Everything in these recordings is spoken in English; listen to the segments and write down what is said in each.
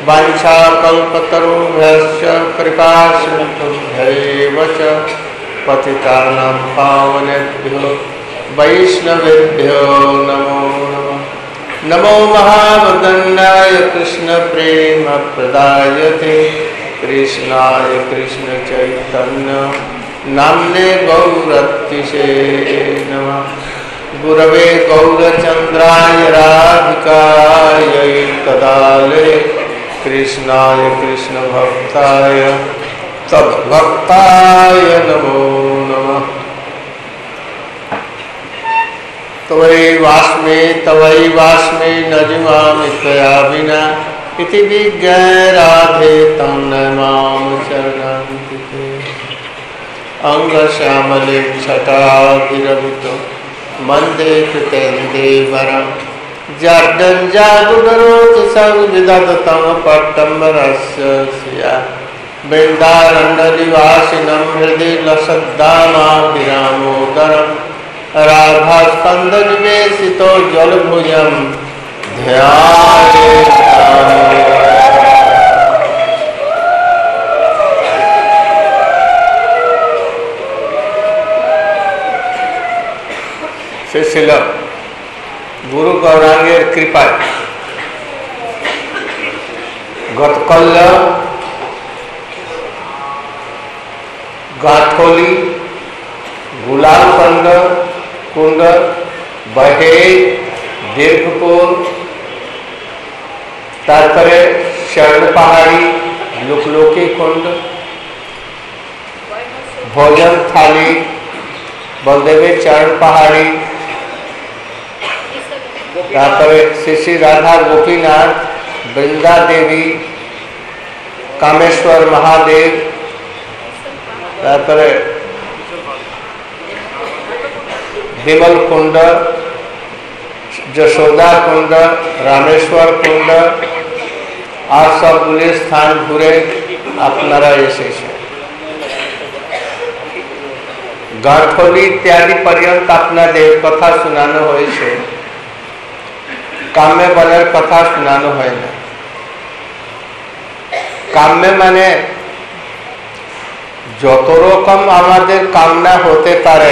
वाञ्छाकल्पतरुभ्यश्च कृपासिन्धुभ्यैव च पतितानां पावनेभ्यो वैष्णवेभ्यो नमो नमः। नमो महावदन्याय कृष्णप्रेमप्रदायते कृष्णाय कृष्णचैतन्य नाम्ने गौरतिसे नमः। गुरवे गौरचन्द्राय राधिकायै तदालये कृष्णाय कृष्णभक्ताय तद्भक्ताय नमो नमः। तवै वास्मे न जिमामि त्वया विना इति विज्ञाय राधे तं नमाम शरणागते। अंगश्यामलिं छटाभिरभितो वन्दे कृतेन्दीवरं जर्जञ्जागुणरोचसं विदधतं पट्टम्बरस्य श्रिया वृन्दारण्यनिवासिनं हृदि लसद्दामाभिरामोदरं राधास्कन्धनिवेशितो जलभुजं ध्याये। শিল গুরু গৌরাঙ্গের কৃপায় গতকাল গাঠলি গুলালকন্দ কুণ্ড বহে দীর্ঘপুর তারপরে শরণ পাহাড়ি লুকলুকি কুণ্ড ভোজন থালি বলদেবের চরণ পাহাড়ি তারপরে শ্রী শ্রী রাধা গোপীনাথ বৃন্দা দেবী कामेश्वर महादेव তারপরে विमल कुंड যশোদা कुंड रामेश्वर कुंड আর সবগুলি স্থান ঘুরে আপনারা এসেছেন। গাঠলি ইত্যাদি পর্যন্ত আপনাদের কথা শোনানো হয়েছে, কাম্য বনের কথা শোনানো হয় না। কাম্য মানে যত রকম আমাদের কামনা হতে পারে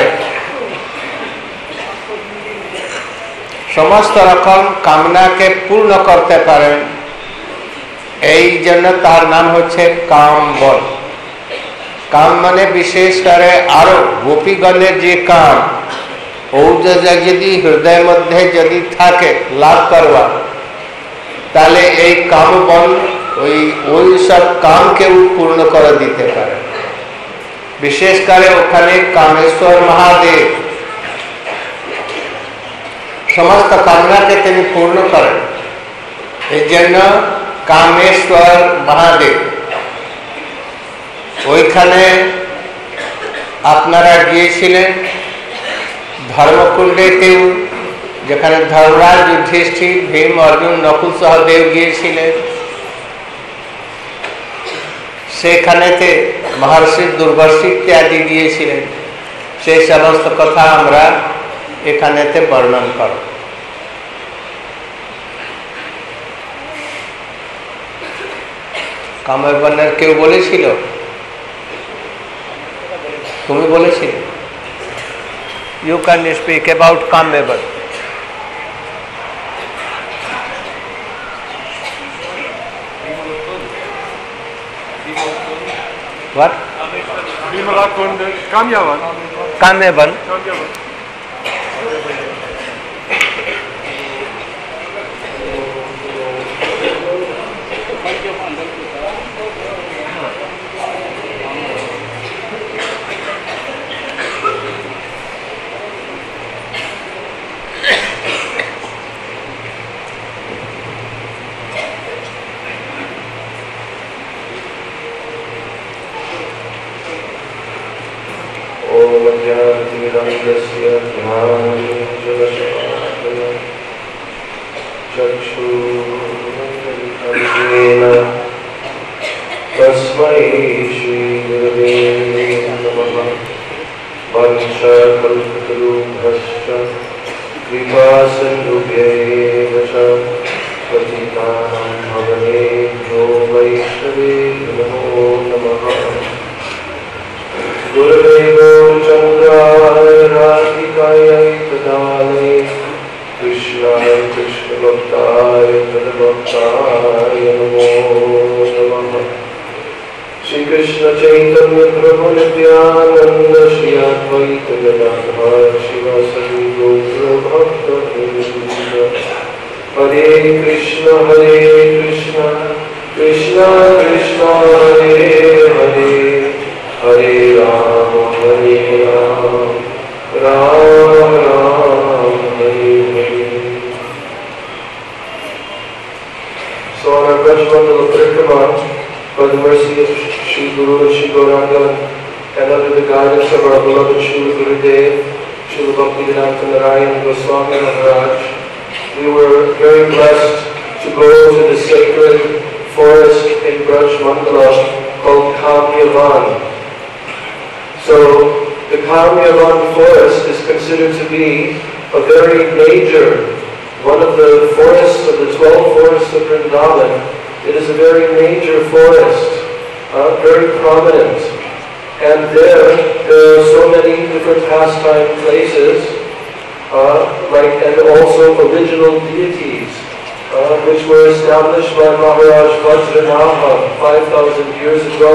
সমস্ত রকম কামনাকে পূর্ণ করতে পারেন, এই জন্য তার নাম হচ্ছে কাম বল। কাম মানে বিশেষ করে আরো গোপীগণের যে কাম ও যদি হৃদয় মধ্যে যদি থাকে লাভ করবা, তাহলে এই কাম বল ওই সব কামকে পূর্ণ করে দিতে পারে। বিশেষ করে ওখানে কামেশ্বর মহাদেব সমস্ত কামনাকে তিনি পূর্ণ করেন, এই জন্য কামেশ্বর মহাদেব। ওইখানে আপনারা গিয়েছিলেন ধর্মকুণ্ডেতেও, যেখানে ধর্মরাজ যুধিষ্ঠির ভীম অর্জুন নকুল সহদেব গিয়েছিলেন, সেখানেতে মহর্ষি দুর্বাসী ইত্যাদি গিয়েছিলেন। সেই সমস্ত কথা আমরা এখানেতে বর্ণন করব। কামের বর্ণের কেউ বলেছিল? তুমি বলেছিলে? You can speak about Kamyavan. What? Vimalakonda, Kamyavan. Kamyavan. तस्मै श्री गुरवे नमः। वंशकल्पतरुभ्यश्च कृपासिन्धुभ्यैव च पतितानां भवनेभ्यो Parmeshwari Namo Namaha. Gurudeva Chandraya Radhikaya Tadale Krishnaya Krishna Bhaktaya Tadabhaktaya Namo Namaha. Shri Krishna Chaitanya Prabhu Nityananda Shri Advaita Gadadhar Shivasadi Gaura Bhakta Vrinda. Hare Krishna Krishna Krishna Hare Hare, Hare Rama Rama Rama Hare Hare. So on our Brajmandala Parikrama, by the mercy of Shri Guru and Shri Gauranga, and under the guidance of our beloved Shri Gurudev, Shri Bhaktivedanta Narayan Goswami Maharaj, we were very blessed to go to the sacred forest in Braj Mandala called Kamyavan. So the Kamyavan forest is considered to be a very major, one of the forests of the 12 forests of Vrindavan. It is a very major forest, very prominent. And there are so many different pastime places, and also original deities, which were established by Maharaj Vajranaha 5,000 years ago.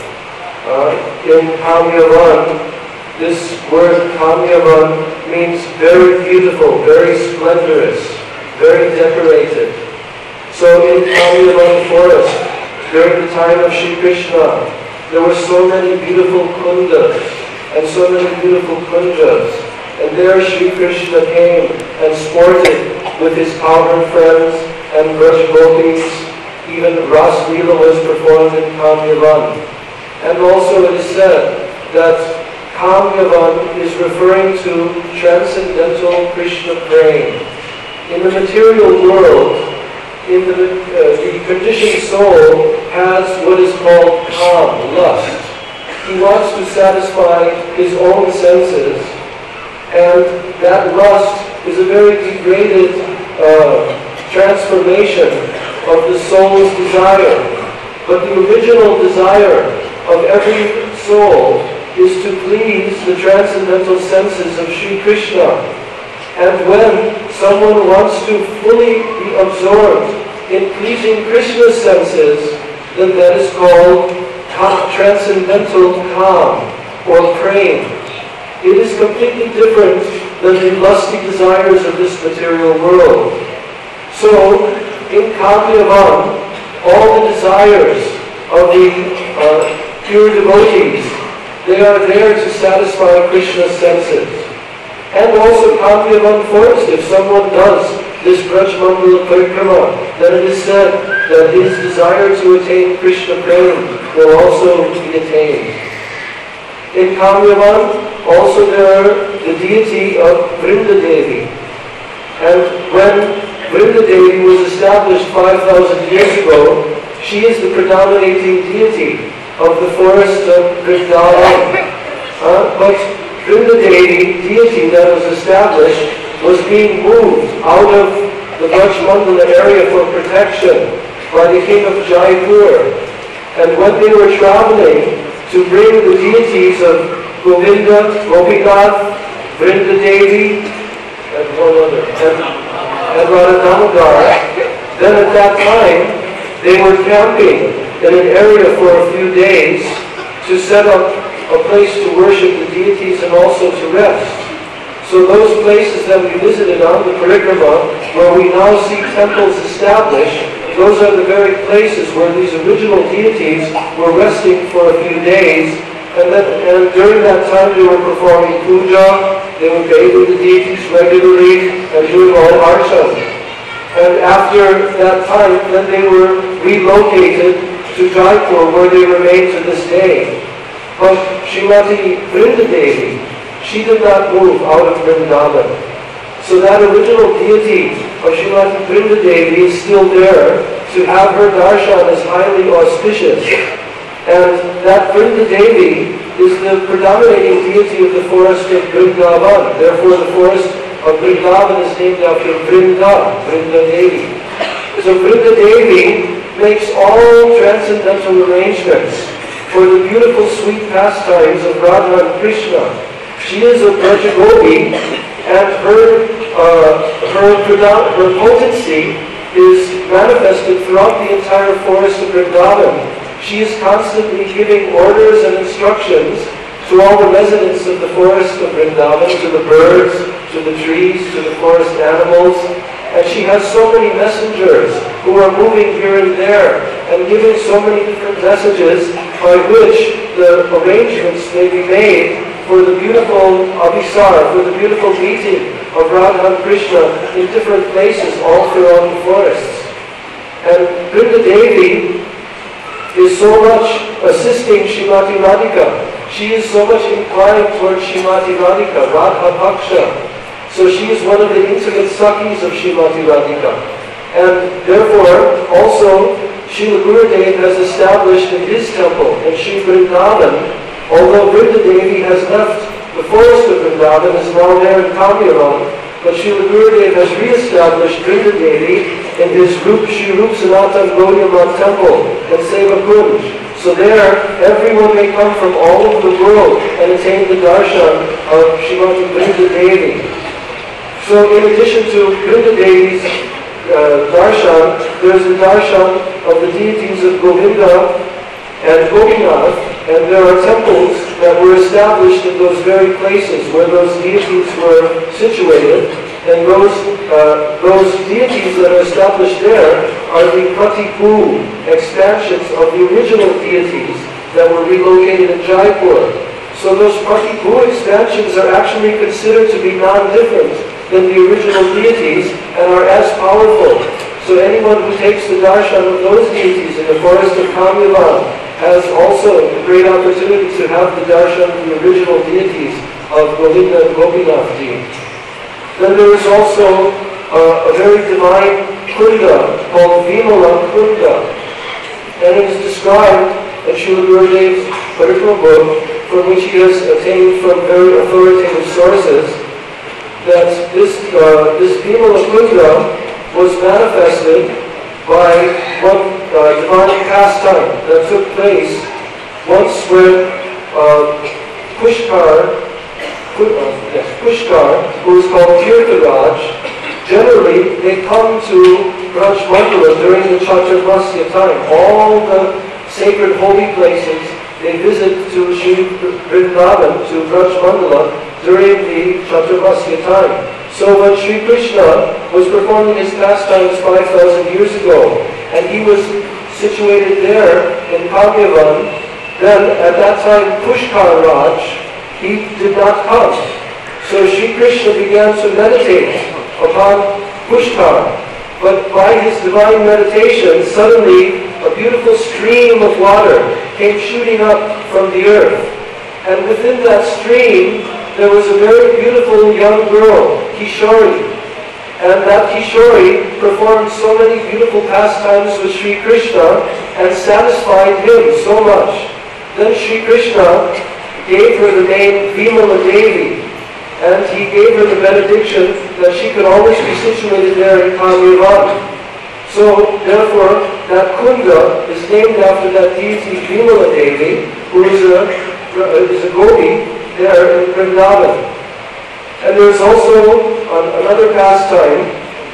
In Kamyavan, this word Kamyavan means very beautiful, very splendorous, very decorated. So in Kamyavan forest, during the time of Shri Krishna, there were so many beautiful kundas and so many beautiful kunjas. And there Shri Krishna came and sported with his cowherd friends and Braj Gopis. Even Ras Leela was performed in Kamyavan. And also it is said that Kamyavan is referring to transcendental Krishna prema. In the material world, the conditioned soul has what is called kam, lust. He wants to satisfy his own senses, and that lust is a very degraded transformation of the soul's desire. But the original desire of every soul is to please the transcendental senses of Shri Krishna. And when someone wants to fully be absorbed in pleasing Krishna's senses, then that is called transcendental kam or prema. It is completely different than the lusty desires of this material world. So, in Kamyavan, all the desires of the pure devotees, they are there to satisfy Krishna's senses. And also Kamyavan forest, if someone does this Braj Mandala Parikrama, then it is said that his desire to attain Krishna prema will also be attained. In Kamyavan, also there are the deity of Vrinda Devi. And when Vrinda Devi was established 5,000 years ago, she is the predominating deity of the forest of Vrindavan. But Vrinda Devi, deity that was established, was being moved out of the Braj Mandala area for protection by the king of Jaipur. And when they were traveling to bring the deities of Govinda, Gopinath, Vrinda Devi, and one other, and Radha Damodar, then at that time they were camping in an area for a few days to set up a place to worship the deities and also to rest. So those places that we visited on the Parikrama, where we now see temples established, those are the very places where these original deities were resting for a few days. And during that time they were performing puja, they were bathing the deities regularly and doing all archana. And after that time, then they were relocated to Jaipur, where they remain to this day. But Srimati Vrinda Devi, she did not move out of Vrindavan. So that original deity of Srimati Vrinda Devi is still there. To have her darshan is highly auspicious. And that Vrinda Devi is the predominating deity of the forest of Vrindavan. Therefore the forest of Vrindavan is named after Vrinda Devi. So Vrinda Devi makes all transcendental arrangements for the beautiful sweet pastimes of Radha and Krishna. She is a Brajagopi, and her potency is manifested throughout the entire forest of Vrindavan. She is constantly giving orders and instructions to all the residents of the forest of Vrindavan, to the birds, to the trees, to the forest animals. And she has so many messengers who are moving here and there and giving so many different messages by which the arrangements may be made for the beautiful Abhisar, for the beautiful meeting of Radha and Krishna in different places all throughout the forests. And Vrinda Devi is so much assisting Srimati Radhika. She is so much inclined towards Srimati Radhika, Radha Bhaksha. So she is one of the intimate Sakhis of Srimati Radhika. And therefore, also, Srila Gurudev has established in his temple, in Sri Vrindavan, although Vrinda Devi has left the forest of Vrindavan, is now there in Kamyaram, but Srila Gurudev has re-established Vrinda Devi in his Sri Rup Sanatan Gaudiya temple in Seva Kunj. So there, everyone may come from all over the world and attain the darshan of Srimati Vrinda Devi. So in addition to Vrinda Devi's darshan, there's the darshan of the deities of Govinda and Gopinath, and there are temples that were established in those very places where those deities were situated, and those deities that are established there are the Pratipu expansions of the original deities that were relocated in Jaipur. So those Pratipu expansions are actually considered to be non-different than the original deities and are as powerful. So anyone who takes the darshan of those deities in the forest of Kamyavan has also a great opportunity to have the darshan of the original deities of Govinda and Gopinath ji. Then there is also a very divine kunda called Vimala Kunda, and it is described in Srila Gurudev's particular book, from which he has attained from very authoritative sources, that this Vimala Kunda was manifested by one divine pastime that took place once when Pushkar, who is called Tirtharaj, generally they come to Braj Mandala during the Chaturmasya time. All the sacred holy places they visit to Sri Vrindavan, to Braj Mandala, during the Chaturmasya time. So when Sri Krishna was performing his pastimes 5,000 years ago, and he was situated there in Kamyavan, then at that time Pushkar Raj, he did not come. So Sri Krishna began to meditate upon Pushkar. But by his divine meditation, suddenly a beautiful stream of water came shooting up from the earth. And within that stream, there was a very beautiful young girl, Kishori. And that Kishori performed so many beautiful pastimes with Sri Krishna and satisfied him so much. Then Sri Krishna gave her the name Vimala Devi, and he gave her the benediction that she could always be situated there in Kamyavan. So therefore, that Kunda is named after that deity Vimala Devi, who is a Gopi there in Vrindavan. And there's also another pastime.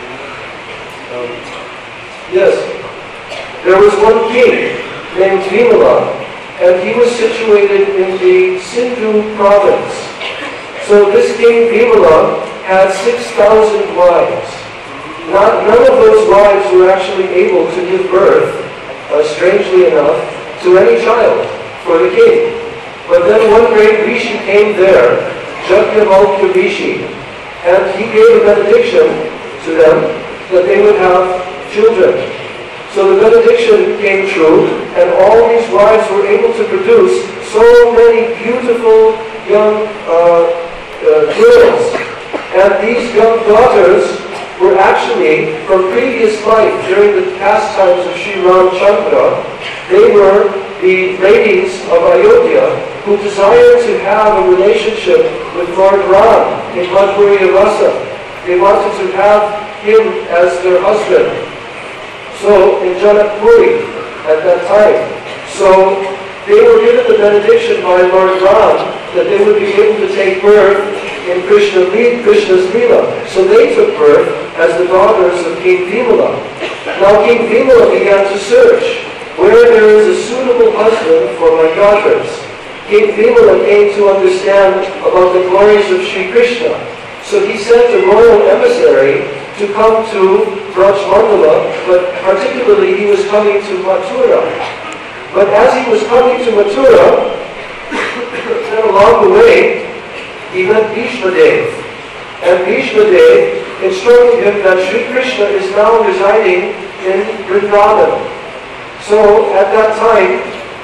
There was one king named Vimala, and he was situated in the Sindhu province. So this king Vimala had 6,000 wives. None of those wives were actually able to give birth, strangely enough, to any child for the king. But then one great Rishi came there, Jagyavalkya Rishi, and he gave a benediction to them that they would have children. So the benediction came true, and all these wives were able to produce so many beautiful young girls. And these young daughters were actually, from previous life, during the pastimes of Sri Ramchandra, they were the ladies of Ayodhya who desired to have a relationship with Lord Ram in Madhurya Rasa. They wanted to have him as their husband. So in Janakpuri at that time. So they were given the benediction by Lord Ram that they would be able to take birth in Krishna's Leela. So they took birth as the daughters of King Vimala. Now King Vimala began to search where there is a suitable husband for my daughters. King Vimala came to understand about the glories of Sri Krishna. So he sent a royal emissary to come to Braj-Mandala, but particularly he was coming to Mathura. But as he was coming to Mathura, then along the way, he met Bhishma Dev. And Bhishma Dev instructed him that Sri Krishna is now residing in Vrindavan. So at that time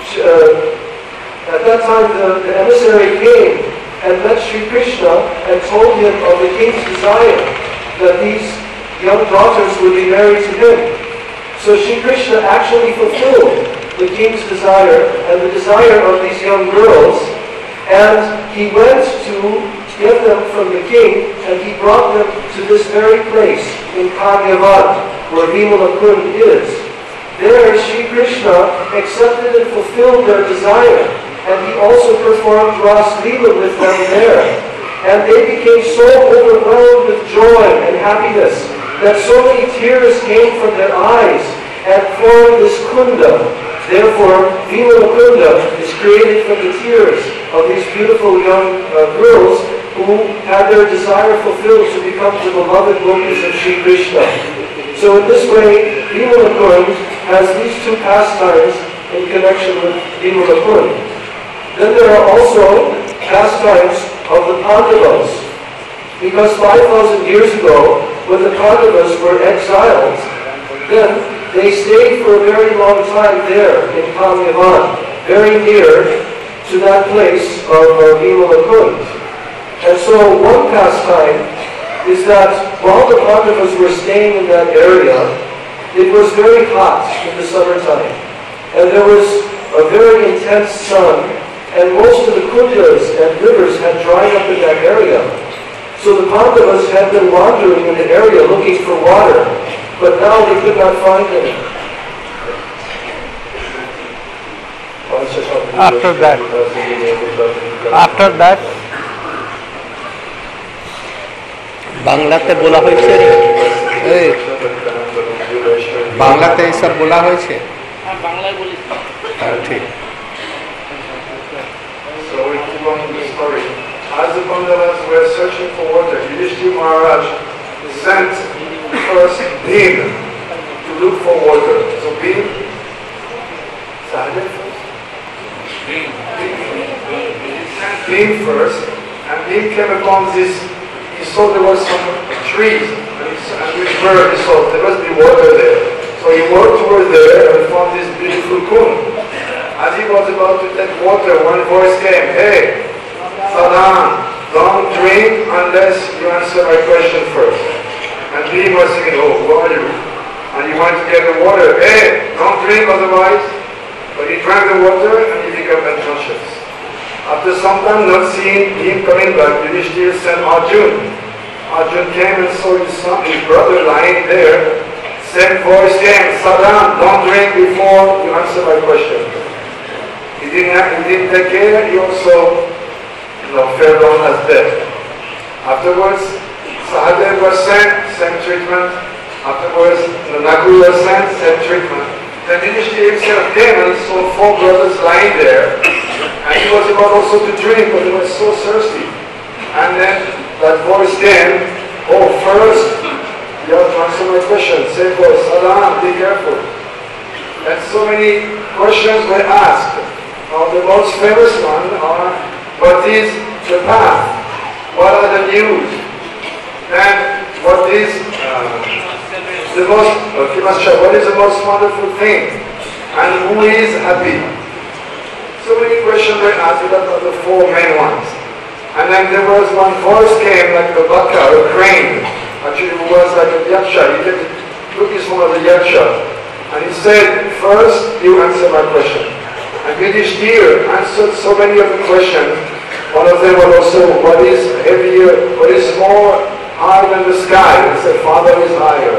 the emissary came and met Sri Krishna and told him of the king's desire that these young daughters would be married to him. So Sri Krishna actually fulfilled the king's desire and the desire of these young girls, and he went to get them from the king, and he brought them to this very place in Kamyavad, where Vimala Kund is. There Sri Krishna accepted and fulfilled their desire, and he also performed Ras Leela with them there. And they became so overwhelmed with joy and happiness that so many tears came from their eyes and formed this kunda. Therefore, Vimala Kunda is created from the tears of these beautiful young girls who had their desire fulfilled to become the beloved gopis of Sri Krishna. So in this way, Vimala Kund has these two pastimes in connection with Vimala Kund. Then there are also pastimes of the Pandavas. Because 5,000 years ago, when the Pandavas were exiled, then they stayed for a very long time there in Kamyavad, very near to that place of Vimala Kund. And so one pastime is that while the Pandavas were staying in that area, it was very hot in the summertime. And there was a very intense sun, and most of the kundas and rivers had dried up in that area. So the Pandavas had been wandering in the area looking for water, but now they could not find any. After that, বাংলাতে বলা হয়েছে বাংলাতে এইসব বলা হয়েছে ঠিক So we keep on the story. As the Pandavas were searching for water, Yudhishthira Maharaj sent first Bhim to look for water. So Bhim, Sahadev first? Bhim first, and Bhim came upon this. He saw there was some trees, and which bird he saw there must be water there. So he walked over there and found this beautiful kund. As he was about to take water, one voice came, "Hey, Sadhan, don't drink unless you answer my question first." And Bhim was thinking, "Oh, who are you?" And he wanted to get the water. "Hey, don't drink otherwise." But he drank the water and he became unconscious. After some time not seeing him coming back, Yudhishthira sent Arjun. Arjun came and saw his brother lying there. Same voice came, "Sadhan, don't drink before you answer my question." He didn't take care, he also fell down as dead. Afterwards, Sahadev was sent, same treatment. Afterwards, Nakul was sent, same treatment. Then Yudhishthira himself came and saw 4 brothers lying there. And he was about also to drink, but he was so thirsty. And then that voice came, "Oh, first, you have to answer my question. Say voice, Sadhan, be careful." And so many questions were asked. Now the most famous one are, what is the path? What are the news? And what is what is the most wonderful thing? And who is happy? So many questions were asked, that are the 4 main ones. And then there was one voice came like a baka, a crane. Actually it was like a yaksha. He took his form as a yaksha. And he said, "First you answer my question." And Yudhishthira answered so many of the questions. One of them was also, what is heavier, what is more higher than the sky? He said, "Father is higher."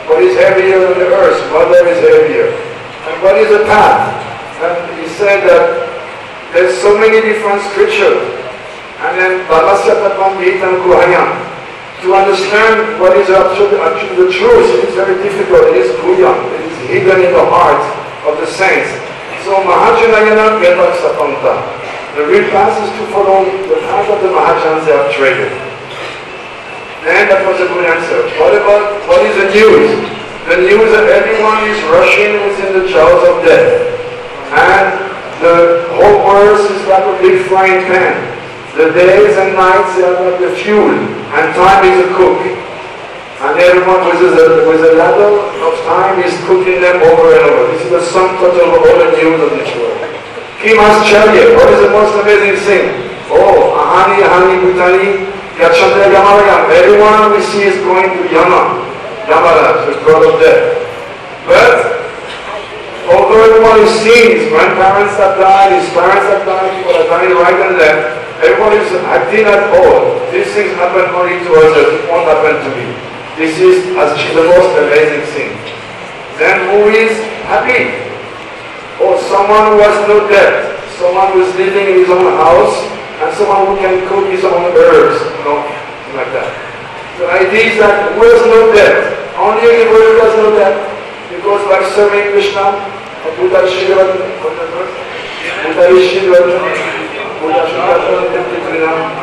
What is heavier than the earth? Mother is heavier. And what is a path? And he said that there's so many different scriptures. And then Bhagavad Gita and Guhyam. To understand what is actually the truth, it is very difficult. It is Guhyam. It is hidden in the heart of the saints. So Mahajanayana Vedak Sapanta. The real path is to follow the path of the Mahajans they have traded. And that was a good answer. What is the news? The news that everyone is rushing within the jaws of death. And the whole earth is like a big frying pan. The days and nights they are like the fuel, and time is a cook. And everyone with a ladle of time is cooking them over and over. This is the sum total of all the news of this world. Kimascharya, what is the most amazing thing? Oh, Ahani, Ahani, Bhutani, Yachandra, Yamarayam. Everyone we see is going to Yamara, the god of death. But although everyone is seeing, his grandparents have died, his parents have died, people are dying right and left, everyone is acting at all. These things happen only to others, it won't happen to me. This is the most amazing thing. Then who is happy? Or someone who has no debt, someone who is living in his own house, and someone who can cook his own herbs, like that. The idea is that who has no debt? Only a devotee has no debt. Because by serving Krishna, Buddha Shidvat, Buddha Shidvat, Buddha Shidvat,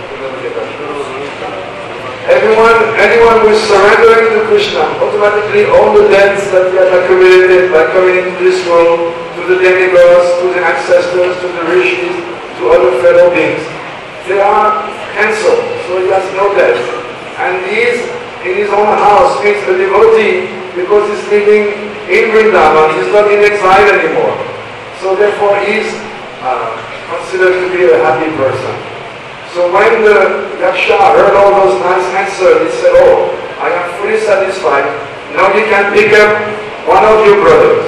anyone who is surrendering to Krishna, automatically all the debts that we have accumulated by coming into this world, to the demigods, to the ancestors, to the rishis, to other fellow beings, they are cancelled, so he has no debt. And he is in his own house, means a devotee, because he's living in Vrindavan, he's not in exile anymore. So therefore he is considered to be a happy person. So when the Yaksha heard all those nice answers, he said, oh, I am fully satisfied. Now you can pick up one of your brothers.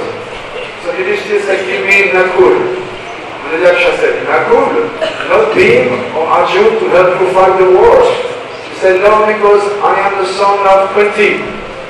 So Yudhishthira said, give me Nakul. And the Yaksha said, Nakul, not Bhim or Arjun to help you fight the war. He said, no, because I am the son of Kunti.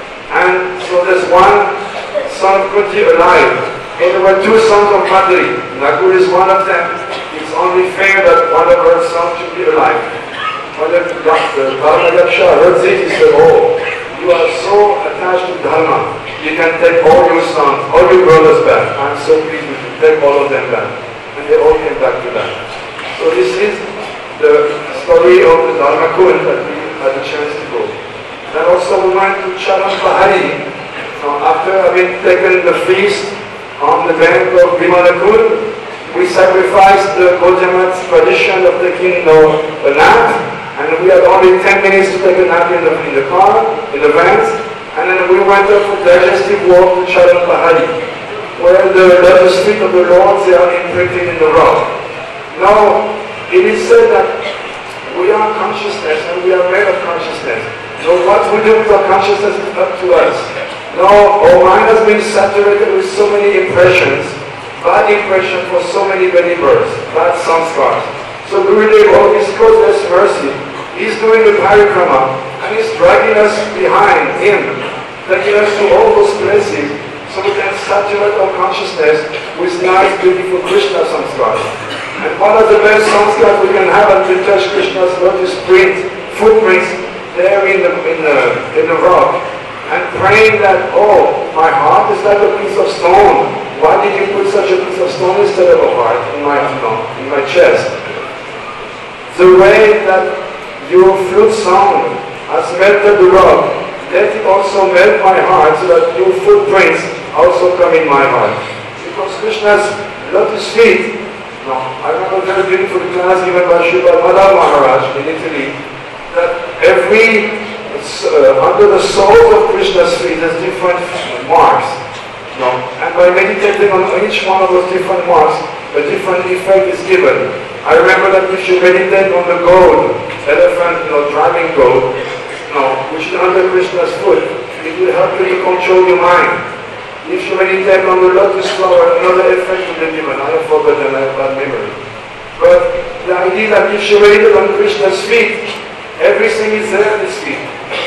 And so there's one son of Kunti alive. And there were two sons of Madri. Nakul is one of them. It's only fair that one of her sons should be alive. When the Dharma Yaksha heard this, he said, oh, you are so attached to Dharma. You can take all your sons, all your brothers back. I'm so pleased with you. Take all of them back. And they all came back to that. So this is the story of the Dharma Kund that we had a chance to go. And also we went to Charan Pahari. After having taken the feast on the bank of Vimalakund, we sacrificed the Gaudiya tradition of taking a nap, and we had only 10 minutes to take a nap in the car, in the vans, and then we went up for digestive walk to Charan Pahari, where the lotus feet of the Lord, they are imprinted in the rock. Now, it is said that we are consciousness and we are made of consciousness. So what we do with our consciousness is up to us. Now, our mind has been saturated with so many impressions, bad impression for so many births, bad samskars. So Gurudev, all his causeless mercy, he's doing the parikrama and he's dragging us behind him, taking us to all those places so we can saturate our consciousness with nice, beautiful Krishna samskars. And one of the best samskars we can have and to touch Krishna's lotus footprints there in the rock, and praying that, oh, my heart is like a piece of stone. Why did you put such a piece of stone instead of a heart in my chest? The way that your flute sound has melted the rock, let it also melt my heart so that your footprints also come in my heart. Because Krishna's lotus feet, I remember a very beautiful class given by Srila Madhav Maharaj in Italy, that under the soles of Krishna's feet there's different marks. And by meditating on each one of those different marks, a different effect is given. I remember that if you meditate on the goat, elephant, driving goat, which is under Krishna's foot, it will help you to control your mind. If you meditate on the lotus flower, another effect will be given. I have forgotten, I have bad memory. But the idea that if you meditate on Krishna's feet, everything is there at his feet.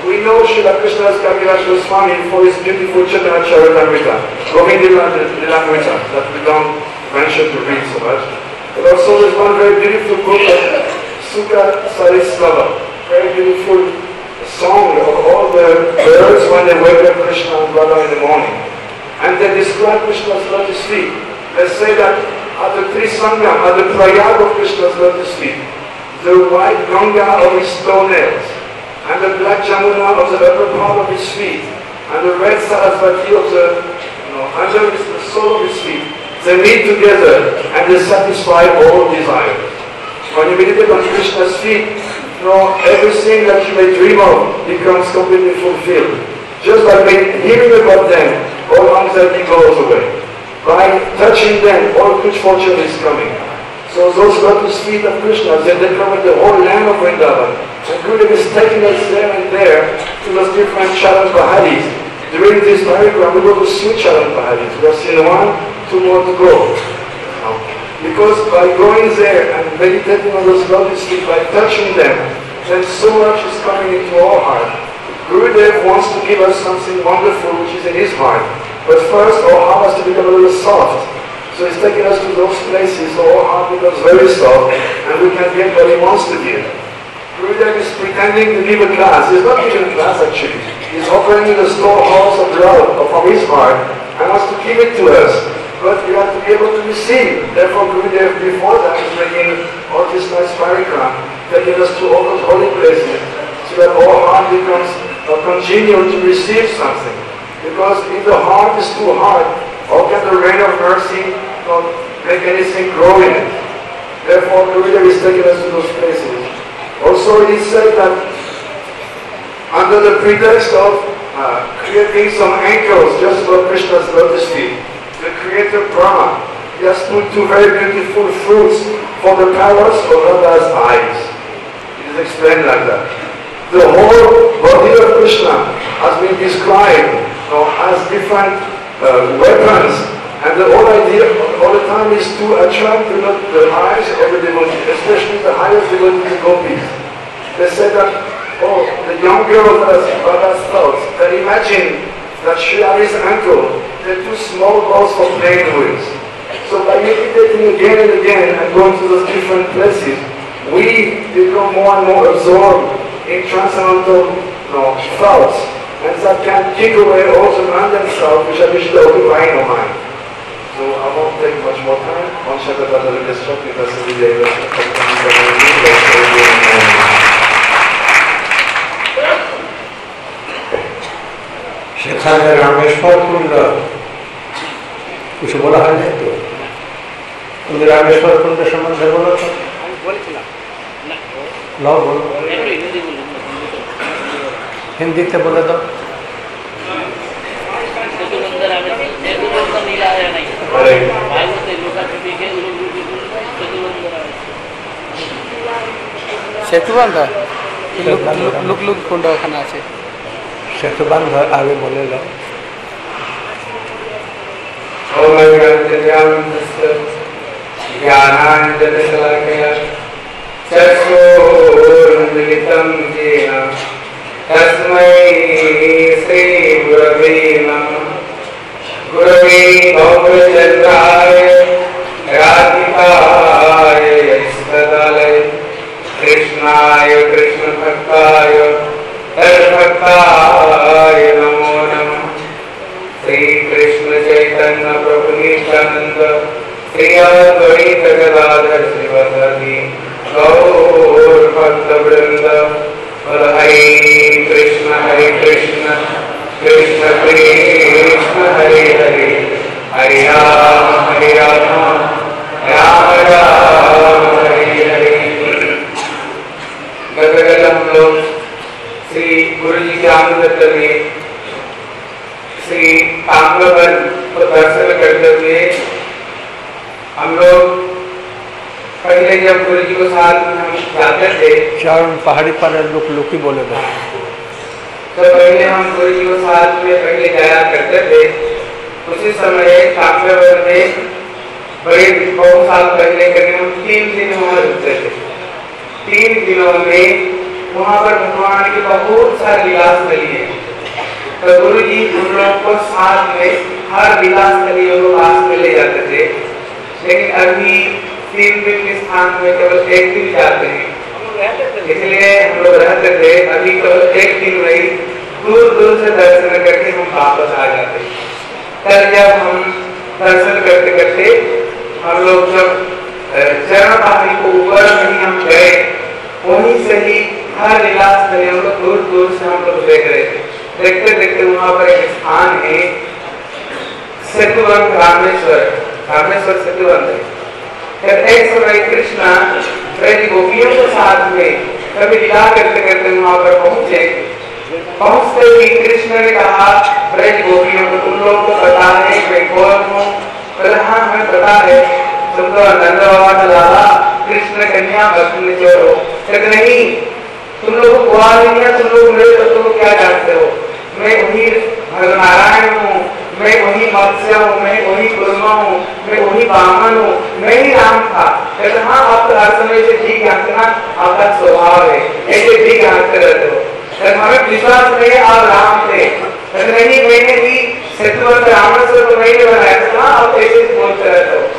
We know Srila Krishnadas Kaviraj Goswami for his beautiful Chaitanya Charitamrita, Govinda Lilamrita, that we don't venture to read so much. But also there's one very beautiful book of Sukha Sarislava, very beautiful song of all the birds when they wake up Krishna and Radha in the morning. And they describe Krishna's lotus feet. They say that at the Trisangam, at the Prayag of Krishna's lotus feet, the white Ganga of his toenails, and the black Jamuna of the upper part of his feet, and the red Sarasvati of the under the sole of his feet, they meet together and they satisfy all desires. When you meditate on Krishna's feet, everything that you may dream of becomes completely fulfilled. Just by hearing about them, all anxiety goes away. By touching them, all good fortune is coming. So those lotus feet of Krishna, they cover the whole land of Vrindavan. And Gurudev is taking us there and there to those different Charan Paharis. During this diagram, we go to 3 Charan Paharis. We have seen 1, 2 more to go. Because by going there and meditating on those lotus feet, by touching them, then so much is coming into our heart. Gurudev wants to give us something wonderful which is in his heart. But first our heart has to become a little soft. So he's taking us to those places so our heart becomes very soft and we can get what he wants to give. Gurudev is pretending to give a class. He's not giving a class actually. He's offering the storehouse of love from his heart and wants to give it to us. But you have to be able to receive. Therefore Gurudev before that is making all this nice parikram, taking us to all those holy places so that our heart becomes congenial to receive something. Because if the heart is too hard, how can the rain of mercy not make anything grow in it? Therefore Gurudev is taking us to those places. Also it is said that under the pretext of creating some ankles just for Krishna's lotus feet, the creator Brahma, he has put 2 very beautiful fruits for the palace of Radha's eyes. It is explained like that. The whole body of Krishna has been described as different weapons, and the whole idea all the time is to attract the eyes of the devotees, especially the highest devotees, the gopis. They said that, the young girl that has thoughts, that imagine that Sri Hari's uncle, they're 2 small balls for playing with. So by meditating again and again and going to those different places, we become more and more absorbed in transcendental thoughts, and that can kick away all the mundane stuff which are usually occupying our mind. So I won't take much more time. On Shakata Dalakastra, because every day সেখানে রামেশ্বর কুণ্ড কিছু বলা হয় নাই তো? তুমি রামেশ্বর কুণ্ড সম্বন্ধে বলো তো। হিন্দিতে বলে দাও। সেতুবান্ধা লুক কুণ্ড ওখানে আছে। সেতুবান্ধা আগে বলে দাও। तस्मै श्री गुरवे नमः। गुरवे गौरचन्द्राय राधिकाय यशोदाय कृष्णाय कृष्णभक्ताय तद्भक्ताय नमो नमः। श्री कृष्ण चैतन्य प्रभु नित्यानंद श्री अद्वैत गदाधर श्रीवासादि गौर भक्त वृंद। हरे कृष्ण कृष्ण कृष्ण हरे हरे, हरे राम राम राम हरे हरे। गतकल हम लोग श्री गुरु जी के आनंद में श्री ताम्रवन को दर्शन करते हुए हम लोग पहले जब गुरु जी को साथ हम जाते थे, चारण पहाड़ी पर लुकी बोले थे, तो पहले हम गुरु जी को साथ में पहले जाया करते थे। उसी समय ताम्रवन में बड़े बहुत साल पहले करीब हम 3 दिन वहाँ रुकते थे। 3 दिनों में वहाँ पर भगवान के बहुत सारे लीला स्थली है। तो गुरु जी उन लोगों को साथ में हर लीला स्थलियों को पास में ले जाते थे, लेकिन अभी 3 दिन के स्थान में केवल 1 दिन जाते हैं, इसलिए हम लोग रहते थे। अभी केवल 1 दिन में ही दूर दूर से दर्शन करके हम वापस आ जाते। कल जब हम दर्शन करते करते हम लोग जब चरण पहाड़ी को ऊपर नहीं हम गए, वहीं से ही हर लीला स्थलियों को दूर दूर से हम लोग देख रहे थे। देखते देखते वहां पर एक स्थान है सेतुबंध, रामेश्वर सेतुबंध है। एक समय कृष्णा ब्रज गोपियों के साथ में कभी लीला करते करते वहां पर पहुंचते ही कृष्ण ने कहा ब्रज गोपियों को, तुम लोग को पता है मैं कौन हूँ? हाँ हमें पता है, तुम तो नंद बाबा का लाला कृष्ण कन्या भक्ति चोर हो। नहीं, तुम लोग को तुम लोग मेरे तत्व को क्या जानते हो? मैं वही नारायण हूँ, मैं वही मत्स्य हूँ, मैं वही कुर्मा हूँ, मैं वही वामन हूँ, मैं ही राम था। कहते हाँ, आप तो हर समय से ठीक जानते ना, आपका स्वभाव है, ऐसे ठीक जानते रहते हो। हमें विश्वास नहीं है आप राम थे। नहीं, मैंने ही सेतुबंध रामेश्वर को मैंने बनाया था, आप ऐसे बोलते रहते हो।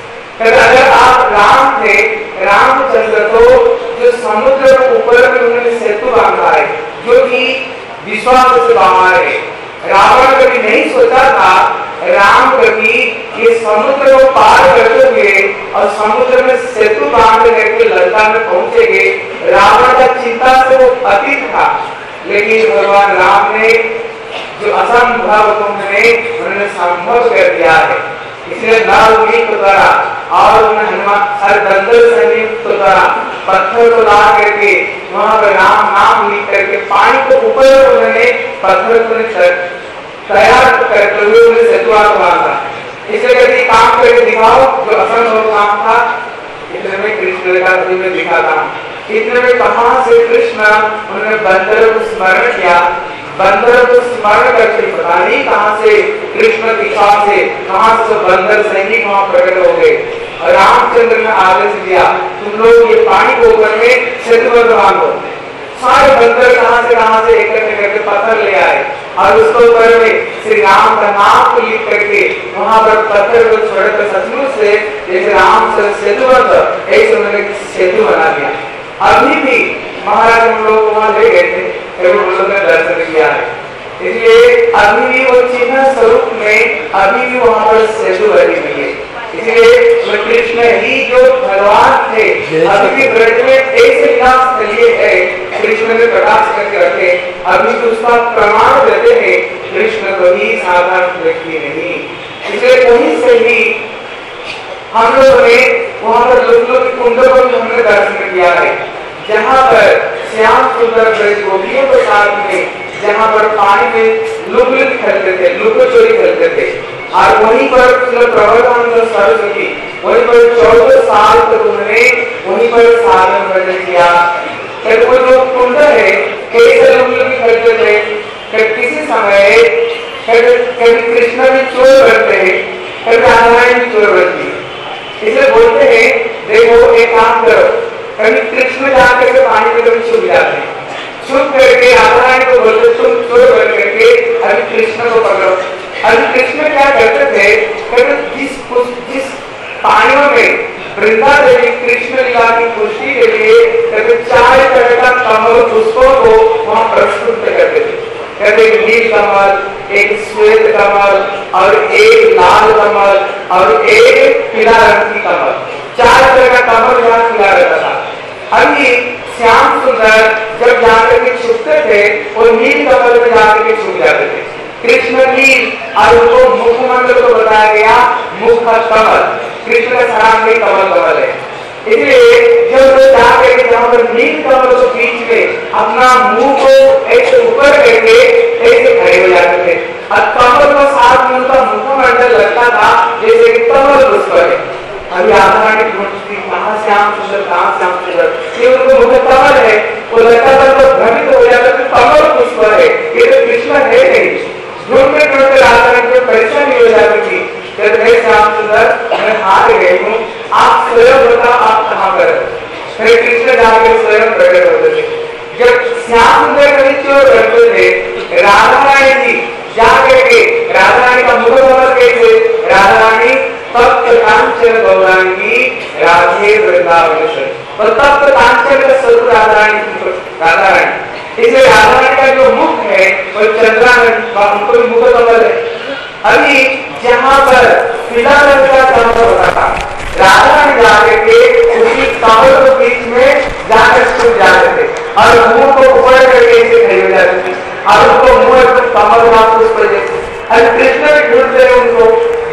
अगर आप राम थे, रामचंद्र तो जो समुद्र के ऊपर में उन्होंने सेतु बांधा है, जो कि विश्वास से बाहर है। रावण कभी नहीं सोचा था राम कभी ये समुद्र को पार करते हुए और समुद्र में सेतु बांध करके लंका में पहुंचेंगे। रावण का चिंता से वो अतीत था, लेकिन भगवान राम ने जो असंभव उन्होंने संभव कर दिया है। इसलिए नवमीत द्वारा और हनुमान दंडल संयुक्त द्वारा पत्थर को ला करके वहां पर राम नाम लिख करके पानी को ऊपर उन्होंने पत्थर को तैयार करते हुए उन्हें सेतुआ बांधा। इसलिए कभी काम करके दिखाओ जो असंभव काम था। इतने में कृष्ण का में दिखा था। इतने में कहां से कृष्ण उन्होंने बंदर को स्मरण किया। बंदर को स्मरण करके पता नहीं कहां से कृष्ण दिखा से कहां से बंदर सैनिक वहां प्रकट हो गए। और रामचंद्र ने आदेश दिया तुम लोग ये पानी को ऊपर में सेतुबंध बांधो। सारे बंदर कहां से इकट्ठे करके पत्थर ले आए और उसको ऊपर में श्री राम का नाम को लिख करके वहां पर पत्थर को छोड़कर सचमुच से जैसे राम से सेतुबंध ऐसे उन्होंने सेतु बना दिया। अभी भी महाराज हम लोग वहां ले गए थे, हम लोगों ने दर्शन किया है। इसलिए अभी भी वो चिन्ह स्वरूप में अभी भी वहां पर सेतु बनी हुई है। इसलिए कृष्ण ही जो भगवान थे अभी भी ब्रज में ऐसे विकास के लिए है। कृष्ण ने प्रकाश करके रखे, अभी तो उसका प्रमाण देते हैं कृष्ण तो ही साधारण व्यक्ति नहीं। इसलिए वहीं से ही हम लोगों ने वहां पर लोग कुंडों को भी हमने दर्शन किया है, जहाँ पर श्याम सुंदर ब्रज गोपियों के साथ में जहाँ पर पानी में लुक खेलते थे, लुको चोरी खेलते थे। और वहीं पर प्रवर्तन सरस्वती वहीं पर 14 साल तक उन्होंने वहीं पर साधन भजन किया। वो जो कुंड है कैसे लुक खेलते थे, किसी समय कभी कृष्ण भी चोर करते हैं, कभी नारायण भी चोर करती है। इसलिए बोलते हैं देखो एक काम करो, कभी कृष्ण जाकर के पानी में कभी छुप जाते हैं, छुप करके नारायण को बोलते तुम चोर कर करके अभी कृष्ण को पकड़ो। अभी कृष्ण क्या करते थे, कभी जिस पानियों में वृंदा देवी कृष्ण लीला की पुष्टि के लिए कभी 4 तरह का कमल पुष्पों को वहां प्रस्तुत करते थे। कहते एक नील कमल, एक श्वेत कमल और एक लाल कमल और एक पीला रंग की कमल, 4 तरह का कमल यहाँ खिला रहता था। अभी श्याम सुंदर जब जाकर के छुपते थे वो नील कमल में जाकर के छुप जाते थे। कृष्ण नील और उनको मुखमंडल को बताया गया मुख कमल, कृष्ण का सारा कमल है। इसलिए जब वो जाकर जहाँ पर नील कमल को बीच में अपना मुंह को ऐसे ऊपर करके ऐसे खड़े हो जाते थे और कमल को साथ में उनका मुखमंडल लगता था जैसे कमल पुष्प है। अभी आधार कहाँ श्याम सुंदर ये उनको मुख कमल है, वो लगता था तो भ्रमित हो जाता था कमल पुष्प है, ये तो कृष्ण है नहीं। ढूंढते ढूंढते आधार में परेशानी हो जाती थी। जब हे श्याम सुंदर मैं हार गई हूँ, आप स्वयं बताओ आप कहाँ पर है। कृष्ण जाकर स्वयं प्रकट होते थे। जब कांचन गौरांगी राधे वृंदावन। और तप्त कांचन का स्वरूप राधा रानी। इसलिए राधा रानी का जो मुख है वो चंद्रानंद मुख कमल है। अभी जहाँ पर पीला रंग का कमल होता था, राधा रानी जाकर के उसी कमल के बीच में जाकर छुप जाते थे और मुंह को ऊपर करके इसे खड़ी हो जाती थी और उनको मुंह कमल का पुष्प देते। और कृष्ण भी ढूंढते उनको,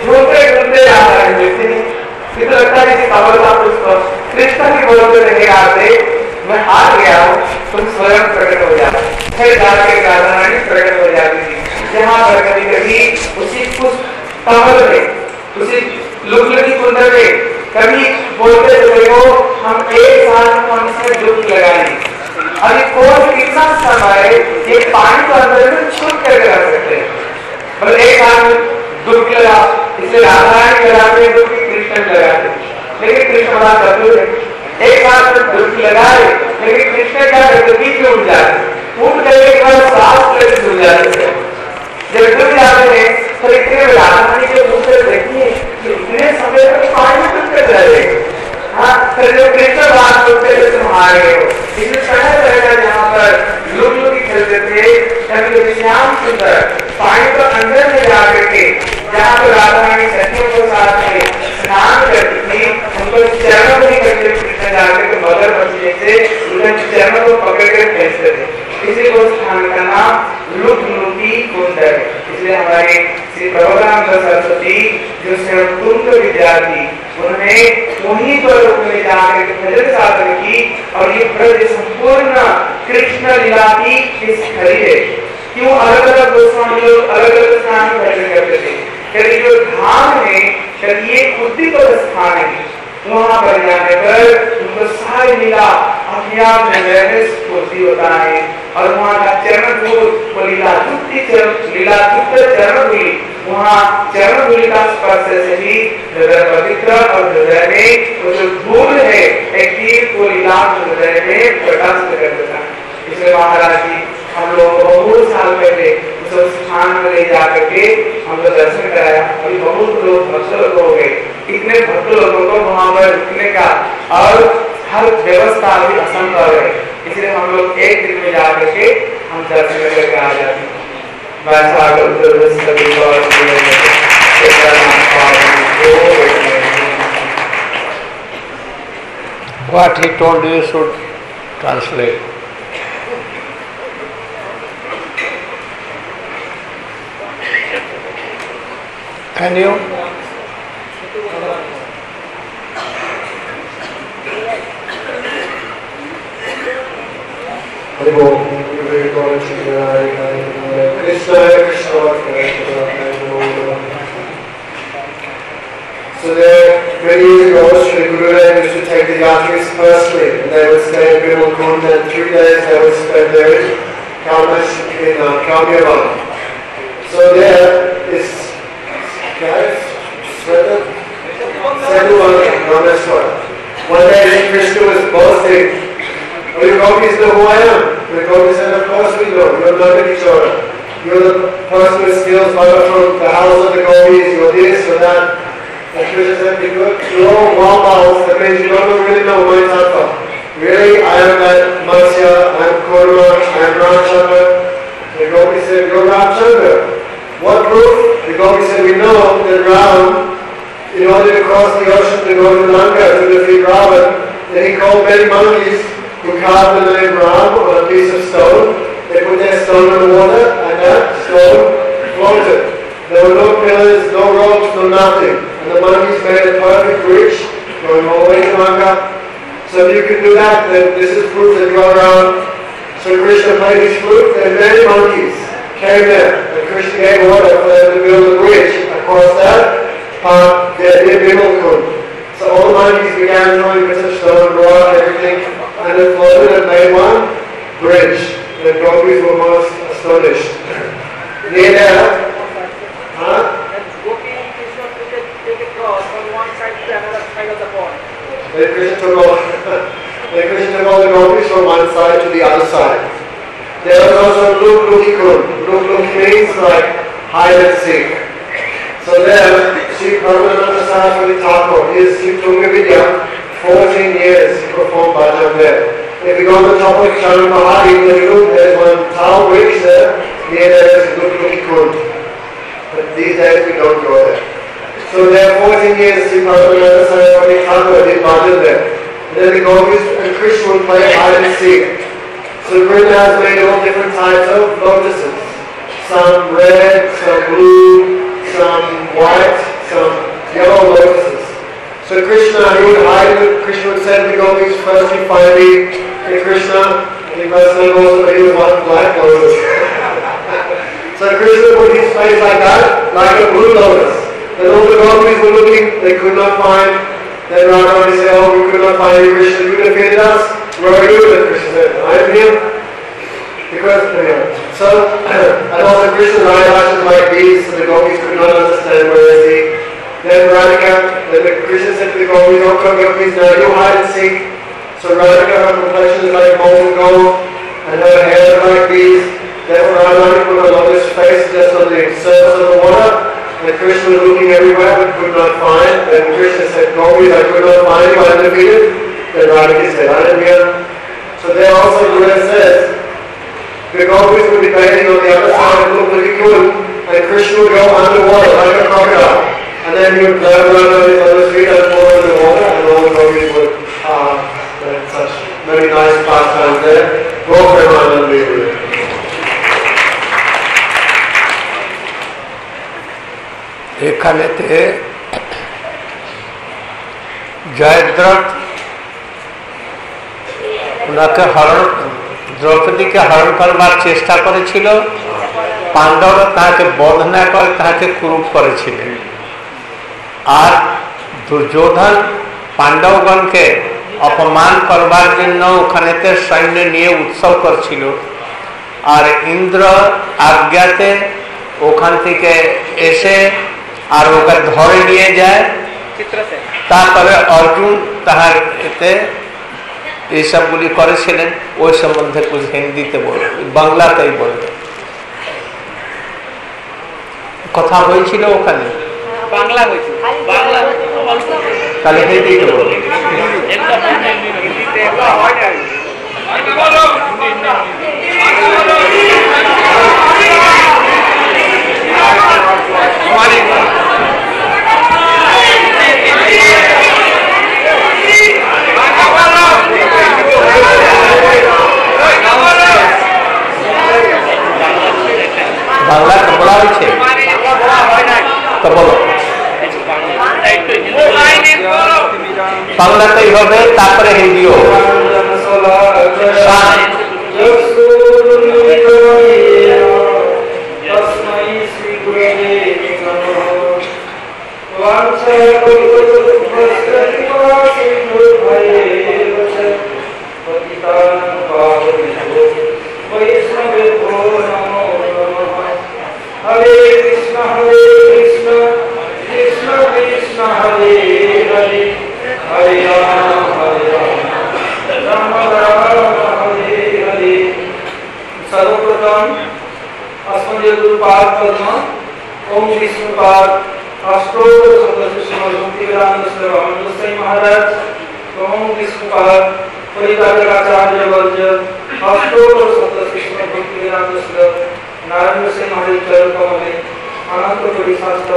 ढूंढते राधा रानी देखते नहीं। कितना लगता है किसी कमल का पुष्प। कृष्ण भी बोलते रहे राधे मैं हार गया हूँ, तुम स्वयं प्रकट हो जाओ। फिर जाकर राधा रानी प्रकट हो जाती थी। जहाँ पर कभी कभी उसी पुष्प कमल में, उसी लुगलगी कुंड में कभी बोलते थे वो हम एक साथ हमसे दुख लगाएंगे। अभी कौन कितना समय ये पानी को अंदर में छुप कर रख सकते हैं। मतलब एक साथ दुख लगा, इसलिए राधा रानी लगाते दुख कृष्ण लगाते। लेकिन कृष्ण बड़ा चतुर है, एक साथ दुख लगाए लेकिन कृष्ण क्या करते बीच में उठ जाते, उठ गए एक बार सांस लेते सुन जाते। जब डूब जाते हैं तो इतने राधा रानी के मुंह से देखिए इतने समय तक पानी में डूबते रहे। हाँ, फिर जब कृष्ण बात करते थे तुम हार गए हो। इसलिए तरह तरह जहाँ पर लोग खेलते थे, कभी श्याम सुंदर पानी को अंदर में जा करके जहाँ पर राधा रानी सखियों के साथ में स्नान करती थी, उनको चरणों को नहीं करते कृष्ण जाकर के मदर बचने से उनके चरणों को पकड़ कर फेंकते थे। इसी को स्थान का नाम लुकी कुंड है। इसलिए हमारे श्री प्रभुराम सरस्वती जो सर्वतुंग विद्यार्थी, उन्होंने वहीं पर में जाकर के भजन साधन की और ये ब्रज संपूर्ण कृष्ण लीला की इस खड़ी है। क्यों अलग अलग गोस्वामी लोग अलग अलग स्थान में भजन करते थे? क्योंकि जो धाम है ये उद्दीप स्थान है, वहां पर जाने पर उनको सारी लीला अपने आप में स्फूर्ति होता है और वहाँ का चरण धूल लीला चरण धूल, वहाँ चरण धूल का स्पर्श से ही हृदय पवित्र और हृदय में वो जो धूल है एक वो लीला हृदय में प्रकाशित कर देता है। इसलिए महाराज जी हम लोग बहुत साल पहले उस स्थान में ले जाकर के हम लोग दर्शन कराया। अभी बहुत लोग भक्त लोग हो गए, इतने भक्त लोगों को वहां पर रुकने का और हर व्यवस्था अभी असंभव है। इसलिए हम लोग एक दिन में जाकर के हम दर्शन करके आ जाते हैं। What he told you should translate. Can you? So there, many years ago, Sri Gurudev used to take the yatris firstly, and they would stay in Bimal Kund, and 3 days they would spend there in Kamyavan. So there is one day Sri Krishna was boasting, "Oh, you gopis know who I am?" The gopis said, "Of course we know. You're Nanda Kishora. You're the person who steals butter from the house of the gopis. You're this or that." And Krishna said, "Because you're all warm mouths, that means you don't really know my tattva. Really, I am that Matsya, I am Kurma, I am Ramchandra." The gopis said, "You're Ramchandra. What proof?" The gopis said, "We know that Ram, in order to cross the ocean to go to Lanka to defeat Ravan, then he called many monkeys who carved the name Ram on a piece of stone. They put their stone in the water, and that stone floated. There were no pillars, no ropes, no nothing. And the monkeys made a perfect bridge going all the way to Lanka. So if you can do that, then this is proof that you're around." So Krishna played his flute, and many monkeys came there. And Krishna gave order for them to build a bridge across that path there in Bimal Kund. So all the monkeys began throwing bits of stone, rock, everything, and it floated and made one bridge. The gopis were most astonished. Near there, Then Krishna took all the gopis from one side to the other side. There was also Luk-Luki Kund. Luk-Luki means like hide and seek. So there, Sri Prabhupada Saraswati Thakur. He Tunga Vidya, 14 years he performed bhajan there. If you go to the top of Charan Mahadi, there's one tall bridge there, near there is a good looking kund. But these days we don't go there. So there 14 years Sri Prabhupada Saraswati Thakur did bhajan there. And then the Gopis and Krishna would play hide and seek. So Vrinda has made all different types of lotuses. Some red, some blue, some white, some yellow lotuses. So Krishna, he would hide, Krishna would send the Gopis first, he finally, hey Krishna, he first also made one black lotus. So Krishna put his face like that, like a blue lotus. And all the Gopis were looking, they could not find. Then Radha would say, oh, we could not find you, Krishna, you defeated us. Where are you? And Krishna said, I am here. Because, so, and also Krishna Radha was like these, so the Gopis could not understand where is he. Then Radhika, then Krishna said to the Gopis, oh, Gopis, now you hide and seek. So Radhika, her complexion is like molten gold, and her hair is like these. Then Radharani put a lotus face just on the surface of the water. And Krishna was looking everywhere but could not find. Then Krishna said, Gopis, I could not find you, I am defeated. Then Radhika said, I am here. So there also Buddha says, the Gopis would be bathing on the other side of Lukmakikun, and Krishna would go underwater like a crocodile. And then he would grab around on his other feet and fall in the water, and all the Gopis would such very nice pastimes there. Go for Ananda. এখানেতে জয়দ্রথ ওনাকে দ্রৌপদীকে হরণ করবার চেষ্টা করেছিল, পাণ্ডবরা তাহাকে বধ না করে তাহাকে ক্রূপ করেছিলেন। আর দুর্যোধন পাণ্ডবগণকে অপমান করবার জন্য ওখানেতে সৈন্য নিয়ে উৎসব করছিল। আর ইন্দ্র আজ্ঞাতে ওখান থেকে এসে আর ওকে ধরে নিয়ে যায়। তারপরে অর্জুন তাহার এতে এইসবগুলি করেছিলেন। ওই সম্বন্ধে কুछ হিন্দিতে বলবে, বাংলাতেই বলবে। কথা হয়েছিল ওখানে, বাংলা হয়েছিল, তাহলে হিন্দিতে বলবে। বাংলা তো বলা হয়েছে, তো বলো। বাংলাতেই হবে, তারপরে হিন্দিও। Hare Krishna, Krishna Krishna, Hare Hare, Hare Rama, Rama Rama, Hare Hare. सर्वप्रथम अस्मदीय गुरुपाद पद्म ओम विष्णुपाद अष्टोत्तर सप्तशती श्रीमद् भक्तिवेदांत स्वामी गोसाई महाराज ओम विष्णुपाद परिपालकाचार्य वर्ज अष्टोत्तर सप्तशती श्रीमद् भक्तिवेदांत स्वामी नारायण से महाराज चरण कमले अनंत कोटि शास्त्र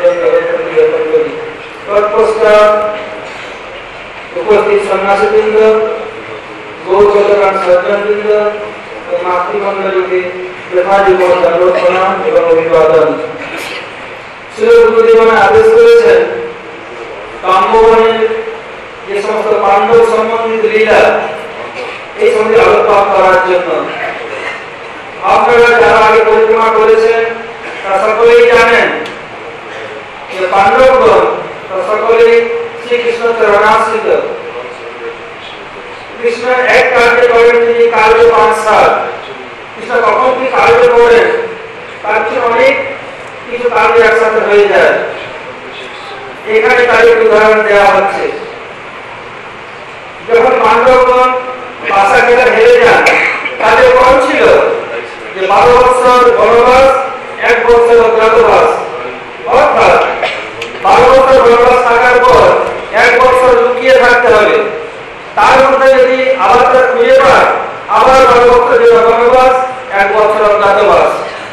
तत्पश्चात उपस्थित सन्यासीवृंद गौचरण सज्जनवृंद और मातृमंडली के यथाजीवन दंडवत प्रणाम एवं अभिवादन। श्री गुरुदेव ने आदेश करेছেন কাম্যবনের যে সমস্ত পাণ্ডব সম্বন্ধিত লীলা এই সম্বন্ধে আলোকপাত করার জন্য আপনারা যারা আগে পরিক্রমা করেছেন তারা সকলেই জানেন যে পাণ্ডবগণ সকলেই শ্রীকৃষ্ণ চরণাশ্রিত। কৃষ্ণ এক কার্য করেন, তিনি কার্য 5 সাল। কৃষ্ণ কখন কি কার্য করেন তার পিছনে অনেক কিছু কার্য একসাথে হয়ে যায়। এখানে তার একটি উদাহরণ দেওয়া হচ্ছে। যখন পাণ্ডবগণ বাসা খেলে হেরে যান, তাদের বল ছিল যে 12 বছর বনবাস, 1 বছর অজ্ঞাতবাস, অর্থাৎ 12 বছর বনবাস থাকার পর 1 বছর লুকিয়ে থাকতে হবে, তার মধ্যে যদি আবার তারা খুঁজে পায় আবার 12 বছর বনবাস, 1 বছর অজ্ঞাতবাস।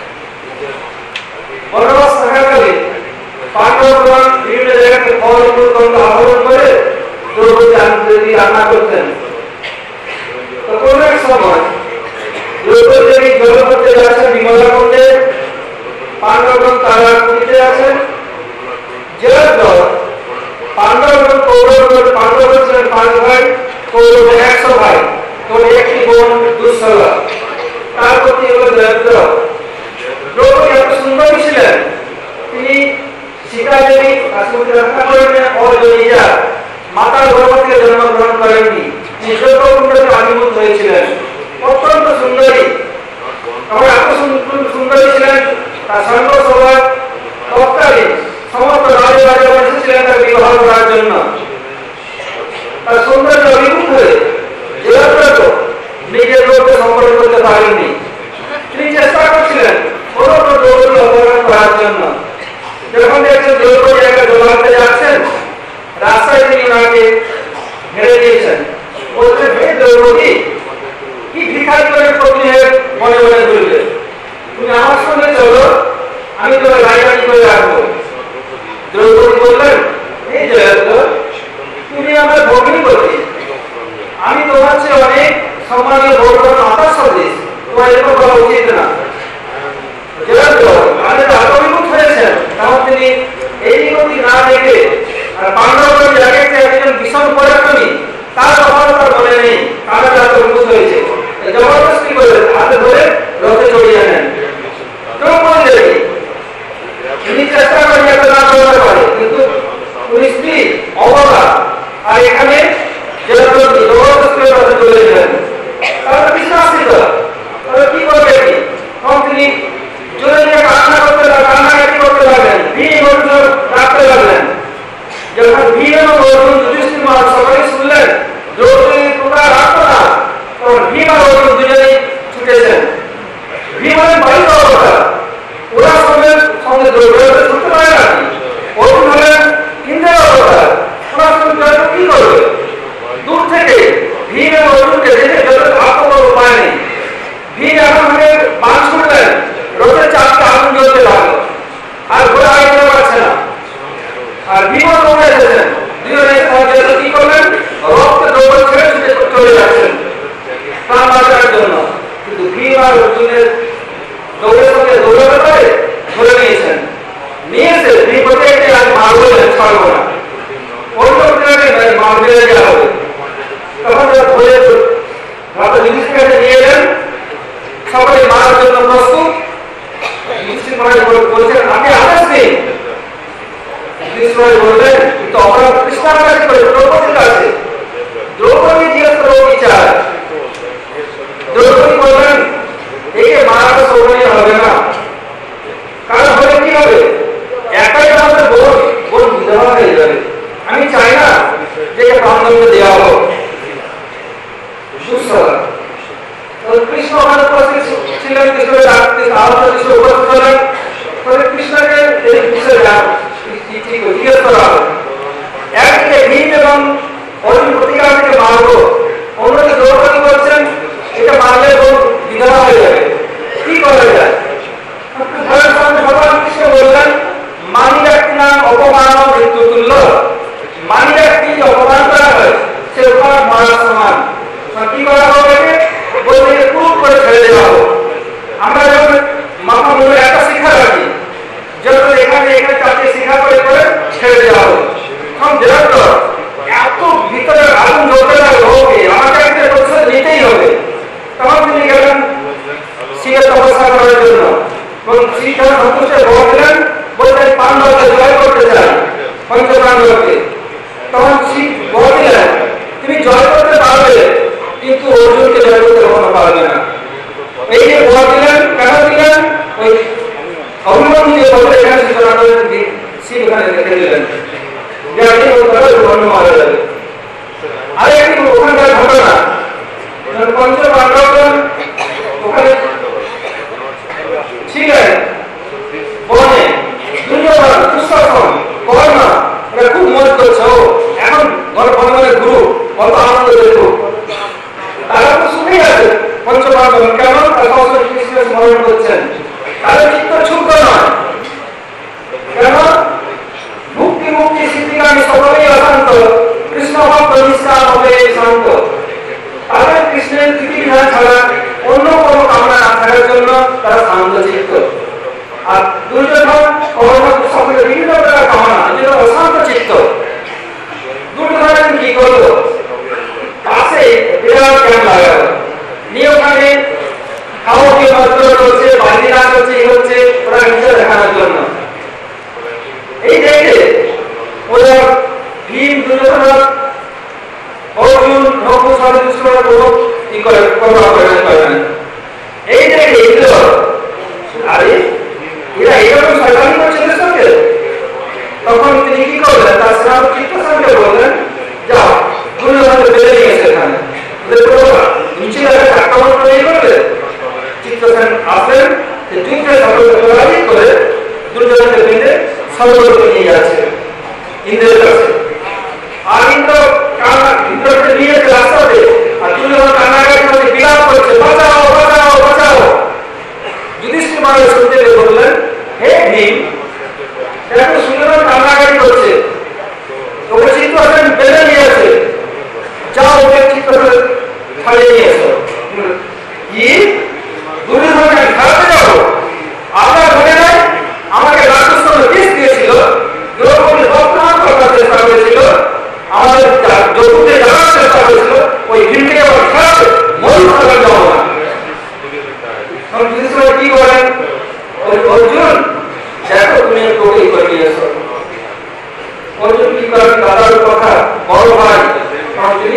বনবাস থাকাকালে পাণ্ডবগণ বিভিন্ন জায়গাতে ফল মূল কন্দ আহরণ করে দ্রৌপদী আনন্দ রান্না করতেন। তো কোন এক সময় দ্রৌপদী জল করতে যাচ্ছেন বিমলা কুণ্ডে, পাণ্ডবগণ তারা পুরীতে আছেন। জল পাণ্ডবগণ কৌরবগণ, পাণ্ডবগণ ছিলেন 5 ভাই, কৌরব 100 ভাই, তো একটি বোন দুঃশলা, তার প্রতি হলো জয়দ্রথ। দ্রৌপদী এত সুন্দরী ছিলেন, তিনি সীতা দেবী কাশ্মীরে রক্ষা করেন অজনীজা মাতার গর্ভ থেকে জন্মগ্রহণ করেননি, নিঃশব্দকুণ্ডতে আবির্ভূত হয়েছিলেন। অত্যন্ত সুন্দরী, তবে এত সুন্দরী ছিলেন তার সঙ্গ সভার তৎকালীন সমস্ত রাজা এসেছিলেন তার বিবাহ করার জন্য। তার সৌন্দর্য অভিভূত হয়ে জয়দ্রথ নিজের লোককে সম্পন্ন করতে পারেননি। তিনি চেষ্টা করছিলেন দ্রৌপদী অপহরণ করার জন্য। যখন দেখছেন দ্রৌপদী একটা জলাতে যাচ্ছেন, রাস্তায় তিনি ওনাকে ঘেরে দিয়েছেন, বলছেন হে দ্রৌপদী, কি ভিখারি করে পত্নী হয়ে মনে মনে ঘুরবে, তুমি আমার সঙ্গে চলো, আমি তোমার রাজধানী করে রাখবো। দ্রৌপদী বললেন হে জয়দ্রথ, তুমি আমার ভগ্নিপতি, আমি তোমার চেয়ে অনেক সম্মানীয় বড় মাতার সদৃশ, তোমার এরকম করা উচিত না। অভিভূত হয়েছেন, তখন তিনি এই দিক না দেখে আর পাণ্ডবগণ যাকে একজন ভীষণ পরাক্রমী তার কথা তার মনে নেই, তারা অভিভূত হয়েছে, জবরদস্তি করে হাতে ধরে রথে চড়িয়ে নেন। দ্রৌপদী তিনি চেষ্টা করেন একটা না করতে পারে, কিন্তু স্ত্রী অবলা, আর এখানে জয়দ্রথ জবরদস্তি রথে চলে গেলেন। তারা বিশ্বাসিত, তারা কি করবে কি, তখন তিনি কান্নাকাটি করতে লাগলেন, ভীম অর্জুন ডাকতে লাগলেন। যখন ভীম এবং অর্জুন যুধিষ্ঠির মহারাজ সবাই শুনলেন দ্রৌপদী তোমরা রাখতো না, তখন ভীম আর অর্জুন দুজনেই ছুটেছেন। ভীম হলেন বাড়ির অবতার, ওরা সঙ্গে সঙ্গে দ্রৌপদী ছুটতে পারে না। অর্জুন হলেন ইন্দ্রের অবতার, ওরা সঙ্গে কি করবে? দূর থেকে ভীম এবং অর্জুনকে দেখে জলের হাত করার উপায় নেই। ভীম এমন ভাবে বাণ ছুটলেন, রথের চারটি আগুন জ্বলতে লাগলো, আর ঘোড়া আগে পারছে না। আর বিমান দৌড়ে এসেছেন, কি করলেন? রথকে দৌড়ে ছেড়ে চলে যাচ্ছেন প্রাণ বাঁচানোর জন্য, কিন্তু ভীম আর অর্জুনের দৌড়ের সঙ্গে দৌড়াতে পারে ধরে নিয়েছেন। নিয়েছে ভীম বলতে আজ মারবো ছাড়বো না, অর্জুনকে মারবে দেওয়া হবে। তখন ধরে রাতে যুধিষ্ঠির কাছে নিয়ে এলেন, সবাই মারার জন্য প্রস্তুত। বলছেন আপনি আদেশ দিন। বললেন কিন্তু অপরাধ কৃষ্ণার কাছে করে দ্রৌপদীর কাছে, দ্রৌপদী জিজ্ঞেস করো বিচার। দ্রৌপদী বললেন একে মারাটা শোভনীয় হবে না, কারণ হলে কি হবে, একাই আমাদের বোন বিধবা হয়ে যাবে। আমি চাই না যে প্রাণদণ্ড দেওয়া হোক। সুস্থলা কৃষ্ণ ওখানে উপস্থিত ছিলেন, কৃষ্ণের উপস্থিত হলেন, কৃষ্ণকে জিজ্ঞেস করা হবে। একদিকে ভীম এবং অর্জুন প্রতিকার থেকে মারবো, অন্যদিকে দ্রৌপদী বলছেন এটা মারলে বিধবা হয়ে যাবে, কি করা যায়? ভগবান কৃষ্ণ বললেন মানি ব্যক্তি নাম অপমান মৃত্যু তুল্য, মানি ব্যক্তি অপমান করা হয় সে অপমান মারার সমান। কি করা হবে? বলতে খুব করে ছেড়ে দেওয়া হোক। আমরা যখন মাথা মনে একটা শিক্ষা রাখি, যখন এখানে চারটে শিক্ষা করে করে ছেড়ে দেওয়া হোক। তখন এত ভিতরে আগুন জ্বলতে লাগলো, আমাকে একটা প্রতিশোধ নিতেই হবে। তখন তিনি গেলেন শিবের তপস্যা করার জন্য, এবং শিব যখন সন্তুষ্ট বর দিলেন, বললেন পাণ্ডবকে জয় করতে চাই, পঞ্চ পাণ্ডবকে। তখন শিব বর দিলেন তুমি জয় করতে পারবে, কিন্তু অর্জুনকে জয় করতে কখনো পারবে না। এই যে বর দিলেন, কেন দিলেন? ওই অভিমন্যু যে বলতে এখানে শিব এখানে রেখে দিলেন, যে আপনি অন্য মারা যাবে। আর একটি ওখানকার ঘটনা, পঞ্চ পাণ্ডবগণ ওখানে ছিলেন বনে, দুর্যোধন, দুঃশাসন, কর্ণ শান্ত চিত্ত। আর দুর্যোধন সকলে বিভিন্ন প্রকার কামনা, এই জন্য অশান্ত চিত্ত। দুর্যোধন কি করলো, পাশে বিরাট ক্যাম্প লাগালো, নিয়ে ওখানে খাওয়া কি মাত্র করছে, বাড়ি রাত হচ্ছে, এই হচ্ছে, ওরা নিজে দেখানোর জন্য। এই দেখে ওরা ভীম, দুর্যোধন, অর্জুন, নকুল, সহদেব কোনো কি করে করেন। এই দেখে এগুলো আরে এরা এইরকম শয়তানি করছে এদের সঙ্গে। তখন তিনি কি করলেন, তার সেনাপতি চিত্তসেনকে বললেন, যাও দুর্যোধনকে বেঁধে নিয়ে এসে এখানে নিচে আক্রমণ করে করবে। চিত্তসেন আসলেন, যুদ্ধে সকলকে পরাজিত করে দুর্যোধনকে বেঁধে সকলকে নিয়ে যাচ্ছে ইন্দ্রের কাছে। আর ইন্দ্রকে নিয়ে রাস্তাতে, আর দুর্যোধন কান্নাকাটি করে বিলাপ করছে, বাঁচাও বাঁচাও বাঁচাও। যুধিষ্ঠির মহারাজ শুনতে পেয়ে বললেন, হে ভীম, দেখো সুন্দর কান্নাকাটি করছে, ওকে চিত্তসেন বেঁধে নিয়েছে, যাও ওকে চিত্তসেন ছাড়িয়ে নিয়ে এসো। কি দুর্যোধনকে ছাড়াতে যাবো? আপনার মনে নাই আমাকে রাক্ষসের বিষ দিয়েছিল, দ্রৌপদী বর্তমান করার চেষ্টা করেছিল, আমাদের যদুকে জানার চেষ্টা করেছিল, ওই ভীমকে আবার ছাড়াতে মরু ছাড়া যাবো না। কি বলেন, অর্জুন দেখো তুমি তোকে করে নিয়ে এসো। অর্জুন কি করেন, দাদার কথা বড় ভাই, তখন তিনি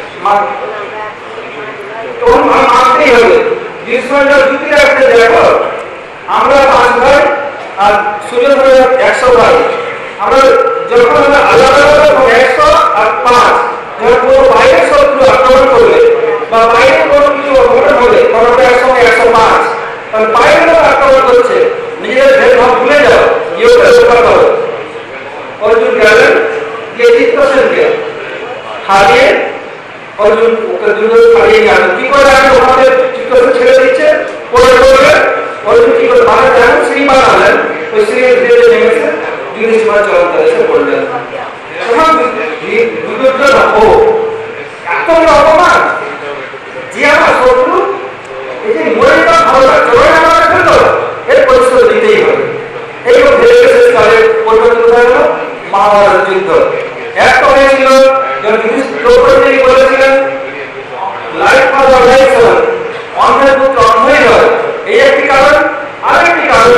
তখন মানতেই হবে। বিষ্ণুর যুক্তি রাখতে দেখো আমরা 5 ভাই আর সূর্যধরের 100 ভাই, আমরা যখন আলাদা আলাদা 100 আর 5, যখন কোনো বাইরের শত্রু আক্রমণ করবে বা বাইরের কোনো কিছু অঘটন হলে, ঘটনা একসঙ্গে 105, কারণ বাইরের লোক আক্রমণ করছে, নিজেদের ভেদভাব ভুলে যাও, ইয়োগকে রক্ষা করো। অর্জুন গেলেন, গিয়ে চিত্তসেনকে হারিয়ে অর্জুন ওকে দুর্যোধন ছাড়িয়ে গেল। কি করে আগে ওখানে চিত্তসেন ছেড়ে দিচ্ছে, পরে করবে অর্জুন কি করে মানে যেমন শ্রী বানালেন, ওই শ্রী ধীরে নেমেছে, যুধিষ্ঠির চরণ এসে পড়লেন। তখন দুর্যোধন ও এত অপমান, যে আমার শত্রু, এই যে মরে যাওয়া ভালো চরণ আমার ফেললো, এর পরিশ্রম দিতেই হবে। এইরকম ভেবে শেষ কালে পরিবর্তন হয়ে গেল মহাভারত যুদ্ধ। এক হয়েছিল যখন দ্রৌপদী বলেছিলেন লাইফ ফর দ্য লাইফ, অন্ধের পুত্র অন্ধই হয়, এই একটি কারণ। আরেকটি কারণ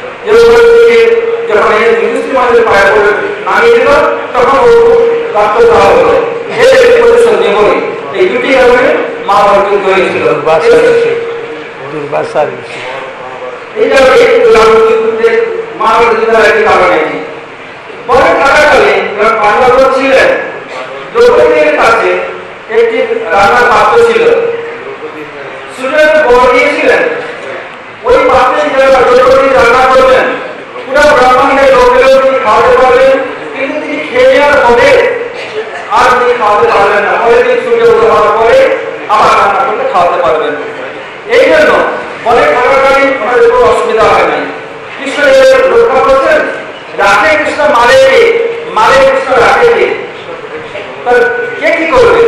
যখন এই যুধিষ্ঠির মহারাজের পায়ে পড়ে নামিয়ে দিল, তখন ও রক্ত দেওয়া হলো, এর একটি প্রতিশোধ নেবই। এই দুটি কারণে মহাভারত যুদ্ধ হয়েছিল। দুর্বাসার এই কারণে মহাভারত যুদ্ধের একটি কারণ এটি। পরে থাকাকালে যখন পাণ্ডবরা ছিলেন, দ্রৌপদীর কাছে একটি রান্নার পাত্র ছিল, সূর্যদেব বর দিয়েছিলেন, ওই পাত্রে যারা দ্রৌপদী রান্না করবেন, পুরো ব্রাহ্মণের লোকেরাও তিনি খাওয়াতে পারবেন, কিন্তু তিনি খেয়ে নেওয়ার পরে আর তিনি খাওয়াতে পারবেন না। পরে তিনি সূর্য উদয় হওয়ার পরে আবার রান্না করতে খাওয়াতে পারবেন। এই জন্য বলে থাকাকালীন ওনাদের কোনো অসুবিধা হয় নাই। কৃষ্ণ রক্ষা করছেন, রাখে কৃষ্ণ মারে কে, মারে কৃষ্ণ রাখে কে, কে কি করবে?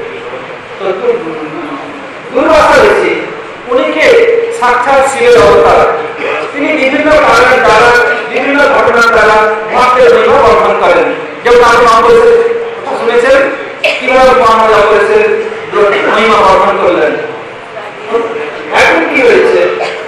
দুর্বাসা ঋষি, উনি কে সাক্ষাৎ শিবের অবতার। তিনি বিভিন্ন কারণের দ্বারা, বিভিন্ন ঘটনার দ্বারা ভক্তের মহিমা বর্ণন করেন। যেমন আপনি শুনেছেন কিভাবে মহামায়া করেছেন, মহিমা বর্ণন করলেন। এখন কি হয়েছে,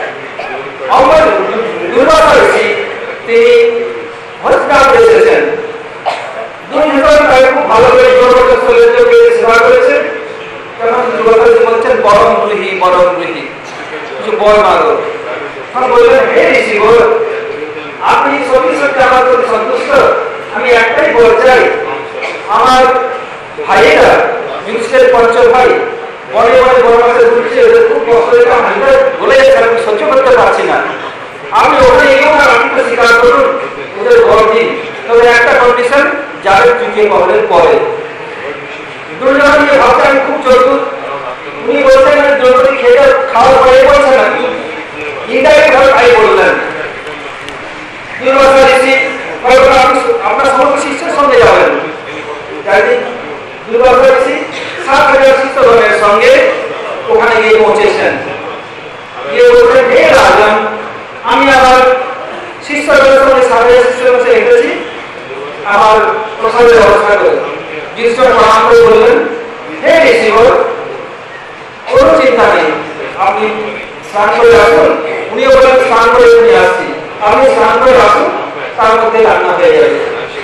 দুর্বাসা ঋষি তিনি হস্তিনাপুরে এসেছেন। দুর্যোধন তাকে খুব ভালো করে জোরকে সেবা করেছে। তখন দুর্বাসা ঋষি বলছেন বরং গৃহী, বরং গৃহী, কিছু বল মাগো। তখন বললেন, হে ঋষি বল, আপনি সত্যি সত্যি আমার প্রতি সন্তুষ্ট? আমি একটাই বল চাই, আমার ভাইয়েরা যুধিষ্ঠিরের 5 ভাই বনে বনে বনবাসে ঘুরছে, ওদের খুব কষ্ট হয়েছে, আমি বলে যাচ্ছে, আমি সহ্য করতে পারছি না। আপনি ওখানে এগোন আর আপনি তো স্বীকার করুন, ওদের বল দিন, তবে একটা কন্ডিশন, যাদের তৃতীয় পদের পরে। দুর্যোধন নিয়ে ভাবছে আমি খুব চতুর, উনি বলছেন দ্রৌপদী খেয়ে খাওয়ার পরে বলছে না, ইন্দাকে ভাবে তাই বললেন। দুর্বাসা ঋষি আপনার সমস্ত শিষ্যের সঙ্গে যাবেন। দুর্বাসা ঋষি 7000 শিষ্যগণের সঙ্গে ওখানে গিয়ে পৌঁছেছেন। গিয়ে বলছেন, হে রাজা, গেলাম, আমি আবার শিষ্যদের সঙ্গে সাথে শিষ্যের কাছে এসেছি আমার প্রসাদের ব্যবস্থা করে। যিশু প্রণাম করে বললেন, হে ঋষিবর, কোনো চিন্তা নেই, আপনি স্নান করে আসুন। উনি বললেন স্নান করে নিয়ে আসছি, আপনি স্নান করে আসুন, তার মধ্যে রান্না হয়ে যাবে।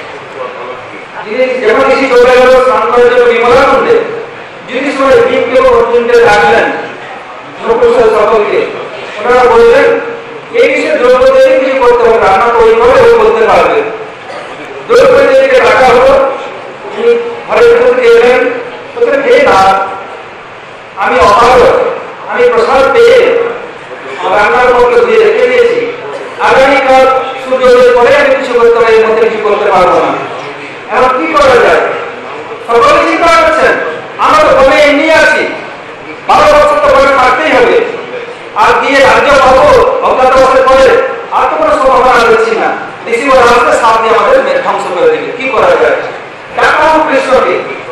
যখন ঋষি চলে গেল স্নান করার জন্য বিমলানন্দে, যিনি সময় ভীমকে অর্জুনকে ডাকলেন নকুল সকলকে, ওনারা বললেন এই বিষয়ে দ্রৌপদীকে কিছু করতে হবে, রান্না তৈরি করে ও বলতে পারবে। দ্রৌপদীকে ডাকা হলো, উনি ঘরের ভিতরে এলেন, বললেন হে না, আমি অপারগ, আমি প্রসাদ পেয়ে রান্নার মধ্যে দিয়ে রেখে দিয়েছি, আগামীকাল সূর্যোদয়ের পরে আমি কিছু করতে পারি, এর মধ্যে কিছু করতে পারবো না, এখন কি করা যায়? সকলে চিন্তা করছেন, আমরা তো বলে এমনি আছি, 12 বছর তো বলে থাকতেই হবে, আর দিয়ে রাজ্য পাবো 14 বছর পরে, আর তো কোনো সম্ভাবনা দেখছি না। ঋষিবর আসতে সাপ দিয়ে আমাদের ধ্বংস করে দেবে, কি করা যায়? ডাক্তার কৃষ্ণকে,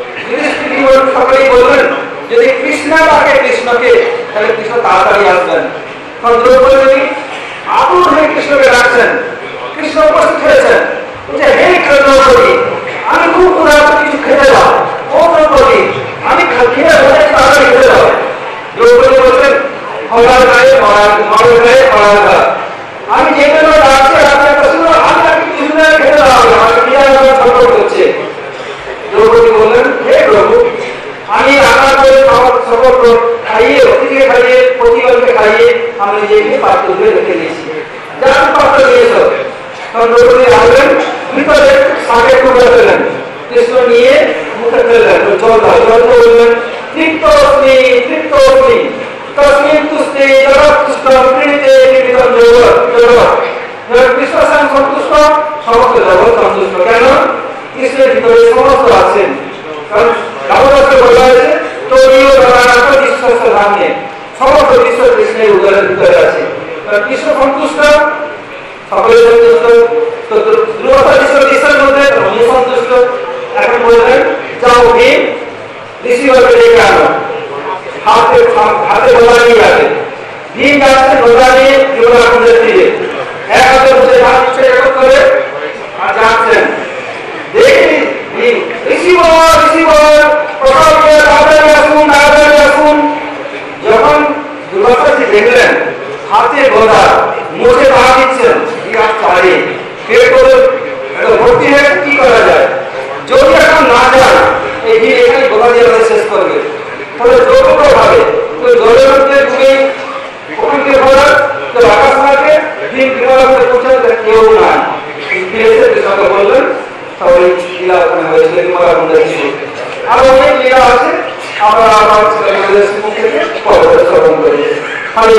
সকলেই বললেন যদি কৃষ্ণ ডাকে কৃষ্ণকে, তাহলে কৃষ্ণ তাড়াতাড়ি আসবেন। দ্রৌপদী আতুর হয়ে কৃষ্ণকে ডাকছেন, কৃষ্ণ উপস্থিত হয়েছেন, বলছে হে দ্রৌপদী, আমি খুব ক্ষুধার্ত, কিছু খেতে দাও। ও দ্রৌপদী, আমি খেয়ে তাড়াতাড়ি খেতে দাও। দ্রৌপদী বলছেন খবর গায়ে মরার গায়ে খবর গা, আমি যে জন্য ডাকছি আপনার প্রশ্ন, আমি আপনি কিছু না খেতে দাও, আমার ক্রিয়া ছোট করছে। দ্রৌপদী বললেন হে প্রভু, আমি রান্না করে খাবার সকল খাইয়ে, অতিথিকে খাইয়ে, প্রতিবারকে খাইয়ে আমি নিজেকে পাত্র ধরে রেখে দিয়েছি, যার পাত্র নিয়েছ। তখন দ্রৌপদী আসলেন, ভিতরে শাকের টুকরা ফেলেন, কৃষ্ণ নিয়ে মুখে ফেললেন, জল দাও, জল বললেন তৃপ্তস্মি তৃপ্তস্মি তস্মিন তুষ্টি জগৎতুষ্ট প্রীতে নিবেদন জগৎ। কৃষ্ণ স্বয়ং সন্তুষ্ট, সমস্ত জগৎ সন্তুষ্ট। কেন? কৃষ্ণের ভিতরে সমস্ত আছেন, কারণ রামদাসে বলা হয়েছে তৈরীয় জগন্নাথ বিশ্বস্ত ধামে, সমস্ত বিশ্ব কৃষ্ণের উদরের ভিতরে আছে। কৃষ্ণ সন্তুষ্ট, সকলে সন্তুষ্ট, তো ধ্রুবতা বিশ্বের মধ্যে আমি সন্তুষ্ট। এখন বললেন যাও ভীম, ঋষিবরকে ডেকে আনো, হাতে গোলা নিয়ে যাবে। ভীম যাচ্ছে গোলা নিয়ে যুবরাজের তীরে, এক হাতে বসে হাত এক করে আর যাচ্ছেন। দেখি ভীম ঋষিবর ঋষিবর প্রতাপকে তাড়াতাড়ি আসুন, তাড়াতাড়ি আসুন। যখন দুর্বাসাজি দেখলেন হাতে গোলা, মুখে পা দিচ্ছেন, পারে পেট করে ভর্তি হয়ে কি করা যায়? যদি এখন না যান, এই ভীম এখানে গোলা দিয়ে শেষ করবে, তাহলে দ্রৌপদ ভাবে ওই জলের মধ্যে ঢুকে ওখান থেকে বলার তো আকাশ মার্কে ভীম বিমানের পৌঁছাতে কেউ নাই। কৃষ্ণকে বললেন তাহলে লীলা ওখানে হয়েছিল, বিমানের মধ্যে ছিল। আর অনেক লীলা আছে, আমরা আমার মুখ থেকে পরে শ্রবণ করি। হরে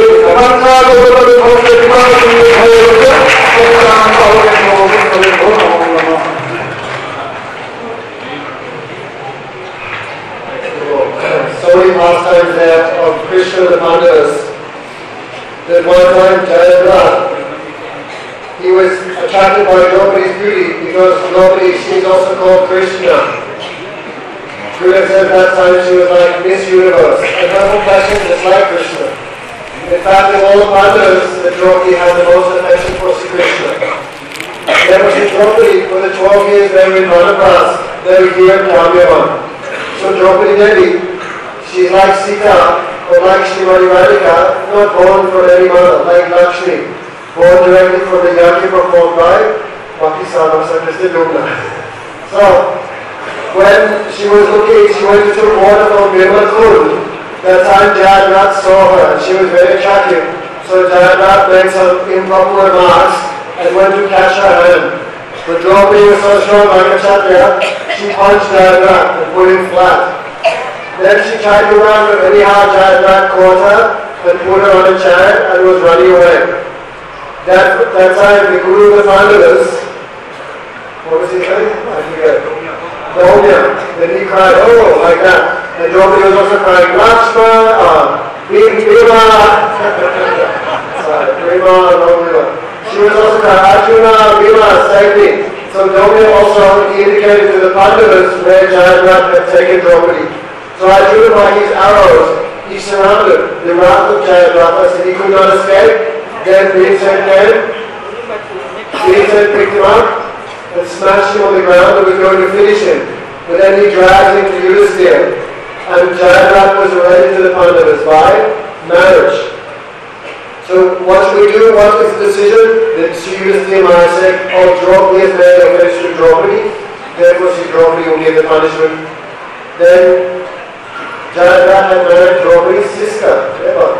So many pastimes there of Krishna and the Pandavas that one time Jayadratha, he was attracted by Draupadi's beauty because Draupadi, she is also called Krishna. Buddha said that time she was like Miss Universe, and her complexion is like Krishna. In fact, of all the Pandavas, the Draupadi had the most affection for Sri Krishna. There was Draupadi for the 12 years they were in Vanapras, they were here in Jamyavan. So Draupadi Devi, she's like Sita, or like Srimati Radhika, not born from any mother, like Lakshmi, born directly from the yajna performed by Bhakti Sadhaka Krishna Luna. So, when she was looking, she went to the water from Birmankund. That time Jayadratha saw her, and she was very attractive. So Jayadratha made some improper remarks and went to catch her hand. But Draupadi was so strong like a Kshatriya, she punched Jayadratha and put him flat. Then she tried to run, but anyhow Jayadratha caught her and put her on a chariot and was running away. That time the Guru of the Pandavas, what was he saying? I forget. Dhaumya. Then he cried, oh, like that. And Draupadi was also crying, Lakshmana, Bhima. Sorry, Bhima, Dhaumya. She was also crying, Arjuna, Bhima, save me. So Dhaumya also indicated to the Pandavas where Jayadratha had taken Draupadi. So Arjuna, by his arrows, he surrounded the wrath of Jayadratha, so he could not escape. Then Bhimsen picked him up and smashed him on the ground and was going to finish him. But then he dragged him to Yudhisthira. And Jayadratha was related to the Pandavas by marriage. So what should we do? What is the decision? That Sri Yudhisthira Maharaj said, oh, Draupadi has made offense to Draupadi, therefore Sri Draupadi will give the punishment. Then Jayadratha had married Draupadi's sister.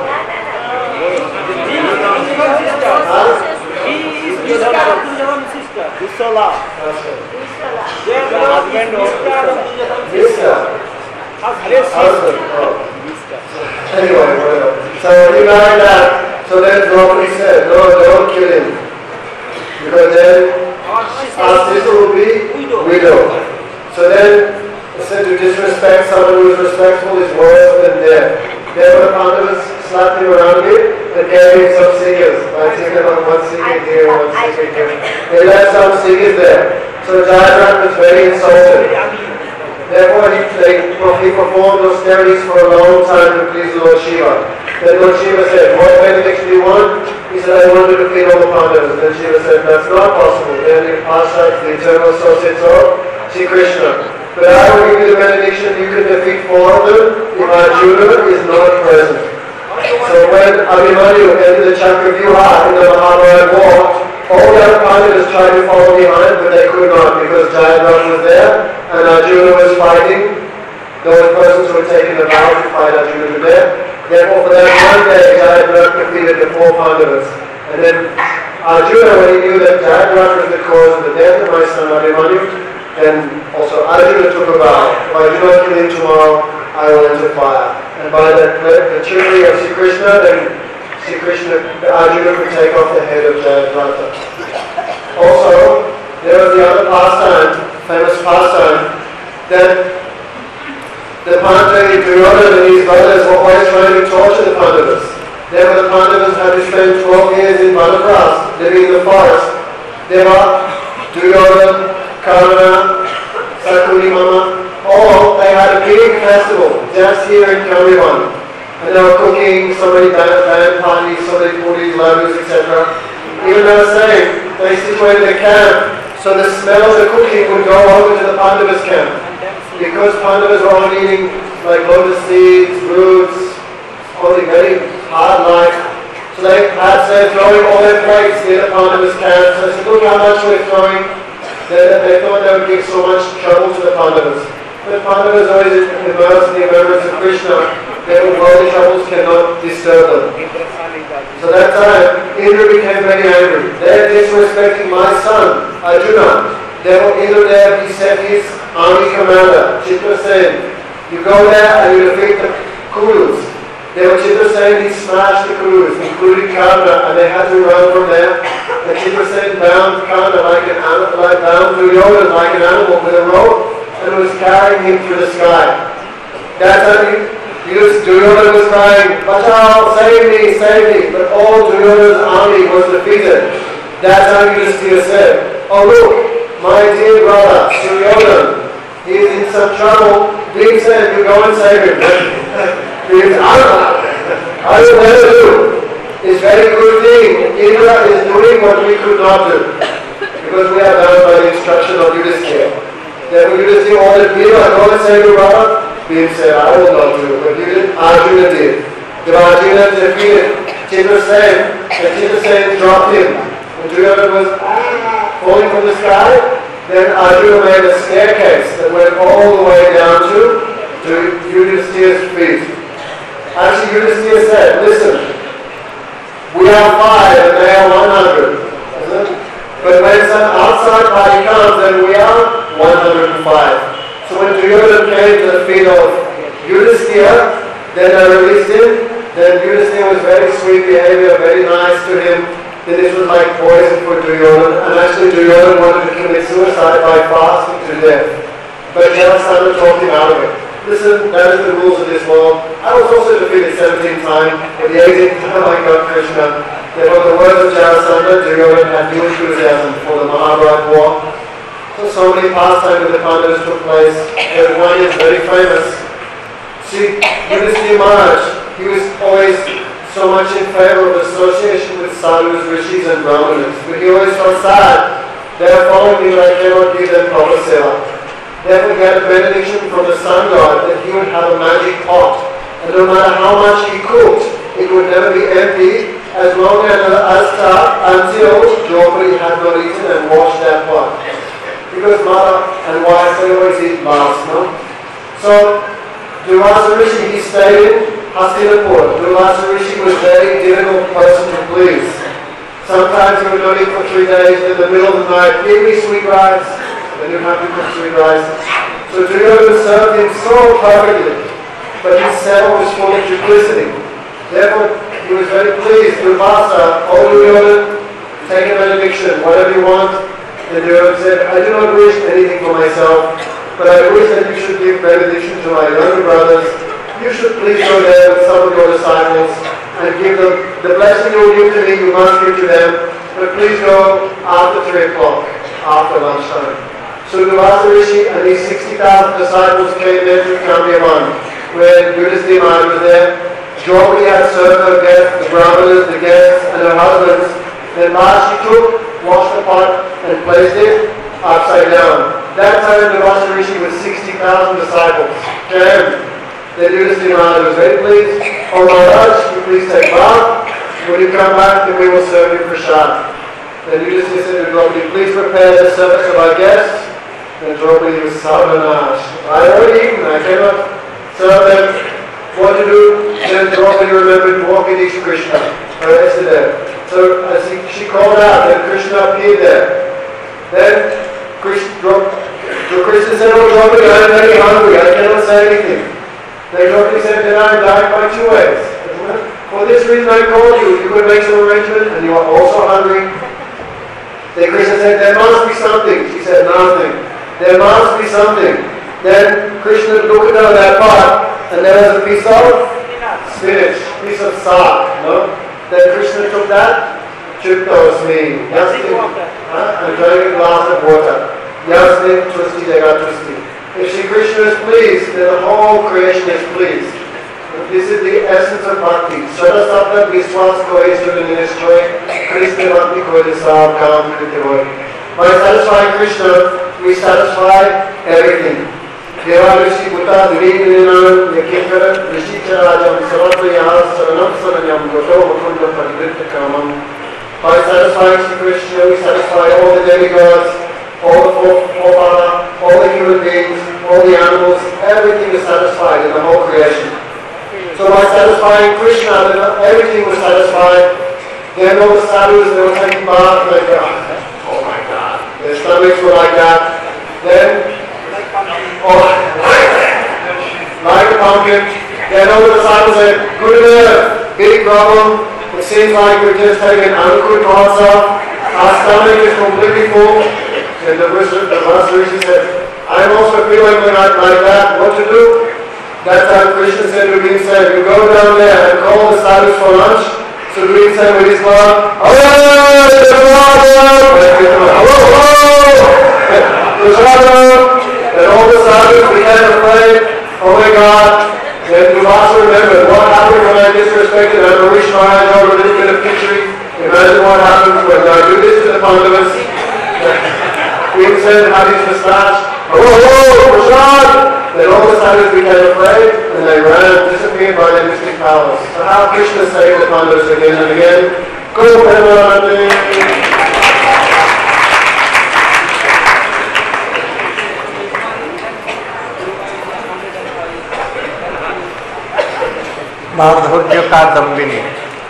Anyway, so he married that. So then Draupadi said, no, don't kill him. Because then our sister will be widow. So then he said to disrespect someone who is respectful is worse than death. Therefore the Pandavas slapped him around it and gave him some singers. Like taking about one singer here, one singer here. They left some singers there. So Jayadratha was very insulted. Therefore he performed austerities for a long time to please Lord Shiva. Then Lord Shiva said, what benediction do you want? He said, I want to defeat all the Pandavas. Then Shiva said, that's not possible. Then in Pasha, the eternal associates of Sri Krishna. But I will give you the benediction, you can defeat 4 of them if Arjuna is not present. So when Abhimanyu entered the Chakravyuha in the Mahabharata war, all the other Pandavas tried to follow behind, but they could not because Jayadratha was there and Arjuna was fighting those persons who had taken the vow to fight Arjuna to death. Therefore, for that one day, Jayadratha defeated the 4 Pandavas. And then Arjuna, when he knew that Jayadratha was the cause of the death of my son Abhimanyu, then also Arjuna took a vow, if I do not kill him tomorrow, I will enter fire. And by the trickery of Sri Krishna, then Arjuna could take off the head of Jayadratha. Also, there was the other pastime, famous pastime, that the Pandavas, Duryodhana and his brothers were always trying to torture the Pandavas. Therefore the Pandavas had to spend 12 years in Vanapras, living in the forest. There were Duryodhana, Karna, Sakuni Mama, all they had a big festival just here in Karivan. And they were cooking so many band parties, so many puris, ladus, etc. Even they were saying they situated a camp so the smell of the cooking would go over to the Pandavas camp. Because Pandavas were only eating like lotus seeds, roots, only very hard life. So they had said throwing all their plates near the Pandavas camp. So they said, look how much we're throwing. They thought they would give so much trouble to the Pandavas. But Pandavas always immersed in the remembrance of Krishna. Their worldly troubles cannot disturb them. So that time, Indra became very angry. They're disrespecting my son, Arjuna. Therefore, Indra there, he sent his army commander, Chitrasen. You go there and you defeat the Kurus. Therefore, Chitrasen, he smashed the Kurus, including Karna, and they had to run from there. And Chitrasen bound Karna like an animal, bound Duryodhana like an animal with a rope, and was carrying him through the sky. That's how Duryodhana was crying, Bachao, save me, save me. But all Duryodhana's army was defeated. That's how Yudhisthira said, oh look, my dear brother, Duryodhana, he is in some trouble. Being said, you go and save him. I don't know what to do. It's a very good thing. Indra is doing what we could not do. Because we are bound by the instruction of Yudhisthira. Therefore Yudhisthira ordered Bhima, go and save your brother. Bhima said, I will not do it. But Arjuna did. If Arjuna defeated Chitrasen, and Chitrasen dropped him. When Duryodhana was falling from the sky, then Arjuna made a staircase that went all the way down to Yudhisthira's feet. Actually, Yudhisthira said, listen, we are 5 and they are 100. But when some outside party comes, then we are 105. So when Duryodhana came to the feet of Yudhisthira, then they released him. Then Yudhisthira was very sweet behavior, very nice to him. Then this was like poison for Duryodhana. And actually Duryodhana wanted to commit suicide by fasting to death. But Jarasandha talked him out of it. Listen, that is the rules of this world. I was also defeated 17 times, but the 18th time I got Krishna. Therefore the words of Jarasandha, Duryodhana had new enthusiasm for the Mahabharata war. So many pastimes with the Pandavas took place. There's one is very famous. See, Yudhisthira Maharaj, he was always so much in favor of association with sadhus, rishis and brahmanas, but he always felt sad. They are following me, but I cannot give them proper seva. Therefore he had a benediction from the sun god that he would have a magic pot, and no matter how much he cooked, it would never be empty as long as until Draupadi had not eaten and washed that pot. Because mother and wife, they always eat last, no? So, Durvasa Rishi, he stayed in Hastinapur. Durvasa Rishi was a very difficult person to please. Sometimes he would not eat for 3 days, in the middle of the night, give me sweet rice. Then he'd have to cook sweet rice. So Duryodhana served him so perfectly, but his seva was full of duplicity. Therefore, he was very pleased. Durvasa, oh Duryodhana, take a benediction, whatever you want. And Duryodhana said, I do not wish anything for myself, but I wish that you should give benediction to my younger brothers. You should please go there with some of your disciples and give them the blessing you will give to me, you must give to them, but please go after 3 o'clock, after lunchtime. So Durvasa Rishi and these 60,000 disciples came there to Kamyavan, where Yudhisthira Maharaj was there. Draupadi had served her guests, the brahmanas, the guests, and her husbands. Then last she took, washed the pot, and placed it upside down. That time Durvasa Rishi was 60,000 disciples. Jammed. Then Yudhisthira Maharaj was very pleased. Oh Maharaj, you please take bath. When you come back, then we will serve you prasad. Then Yudhisthira said to Draupadi, please prepare the service of our guests. Then Draupadi was Sarvanash. I already eaten, I cannot serve them. What to do? Then Draupadi remembered Dwaukadish Krishna, her yesterday. So as she called out, then Krishna appeared there. Then Krishna said, oh Draupadi, I am very hungry, I cannot say anything. Then Draupadi said, then I am dying by 2 ways. For this reason I called you, you could make some arrangement, and you are also hungry. Then Krishna said, there must be something. She said, nothing. There must be something. Then Krishna looked down that pot, and there was a piece of spinach, piece of saag, no? Then Krishna took that, Chutosmi, Yasmin, and drank a glass of water. Yasmin, Tusti, Jagat Tusti. If Shri Krishna is pleased, then the whole creation is pleased. This is the essence of bhakti. Sadasata Viswas Koi Sudaninishtoi, Krishna Bhakti Koi Nisab Kam Kritivoy. By satisfying Krishna, we satisfy everything. Deva Rishi Bhuta Divinina Yakinkara Rishi Charajam Saratayah Saranam Saranyam Goto Vakunda Padritta Kamam. By satisfying Shri Krishna, we satisfy all the demigods, all the forefather, all the human beings, all the animals, everything is satisfied in the whole creation. So by satisfying Krishna, then everything was satisfied. Then all the sadhus, they were taking bath, like, oh my God, their stomachs were like that. Then, like a pumpkin. Then all the disciples said, Gurudev, big problem. It seems like we're just taking Anukul Mahasab. Our stomach is completely full. And the Master Rishi said, I'm also feeling like that. What to do? That time Krishna said to Bhimsen, you go down there and call the sadhus for lunch. So Bhimsen with his mouth, and all the sadhus became afraid. Oh my God. Then Durvasa remembered what happened when I disrespected Ambarish Maharaj over a little bit of kitchery. Imagine what happens when I do this to the Pandavas. Bhimsen had his moustache. Prasad! Then all the sadhus became afraid and they ran, disappeared by their mystic powers. So how Krishna saved the Pandavas again and again? Go Premanandi! माधुर्य का दम्बिनी।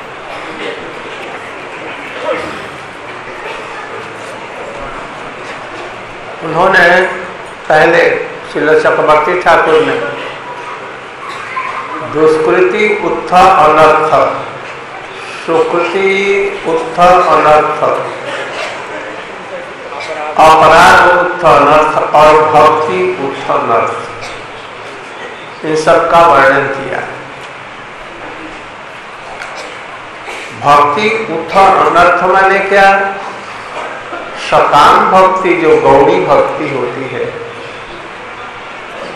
उन्होंने पहले श्रील चक्रवर्ती ठाकुर ने दुष्कृति उत्थ अनर्थ, सुकृति उत्थ अनर्थ, अपराध उत्थ अनर्थ और भक्ति उत्थ अनर्थ, इन सब का वर्णन किया। भक्ति उत्थ अनर्थ माने क्या? सकाम भक्ति जो गौड़ी भक्ति होती है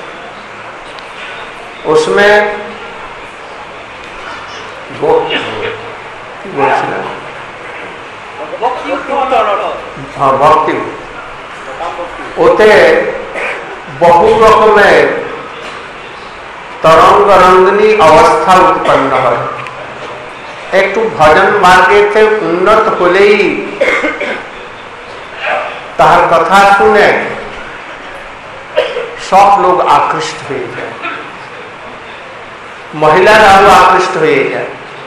उसमें हाँ भक्ति ओते बहु रकमेर तरंग रंगनी अवस्था उत्पन्न है। एक भजन मार्गे थे उन्नत होले ही तार कथा सुने सब लोग आकृष्ट हो जाए, महिलाराও आकृष्ट हो जाए,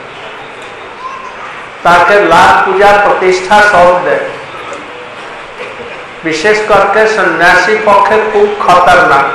ताके लाभ पूजा प्रतिष्ठा सब दे। विशेष करके सन्यासी पक्षे खूब खतरनाक,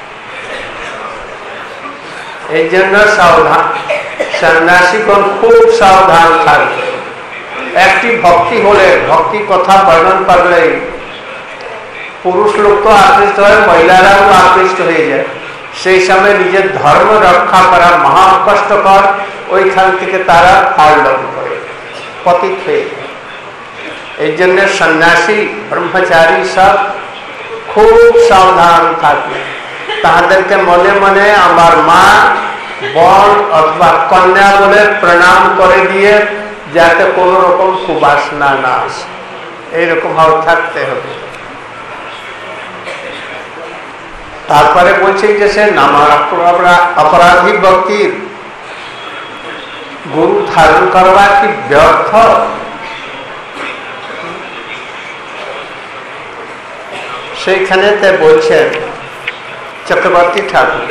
सावधान सन्यासीगण खूब सावधान थाकबे। একটি ভক্তি হলে ভক্তি কথা বর্ণন করলে পুরুষ লোক তো আকৃষ্ট হয়, মহিলারাও আকৃষ্ট হয়ে যায়। সেই সময় নিজের ধর্ম রক্ষা করা মহা কষ্টকর, ওইখান থেকে তারা ফালন করে পতিত হয়ে যায়। এই জন্য সন্ন্যাসী ব্রহ্মচারী সব খুব সাবধান থাকবে। তাদেরকে মনে মনে আমার মা বোন অথবা কন্যা বলে প্রণাম করে দিয়ে যাতে কোনো রকম সুবাসনা না আসে, এইরকম ভাবে থাকতে হবে। তারপরে বলছে যে সে অপরাধী ব্যক্তির গুরু ধারণ করবা কি ব্যর্থ? সেইখানেতে বলছেন চক্রবর্তী ঠাকুর,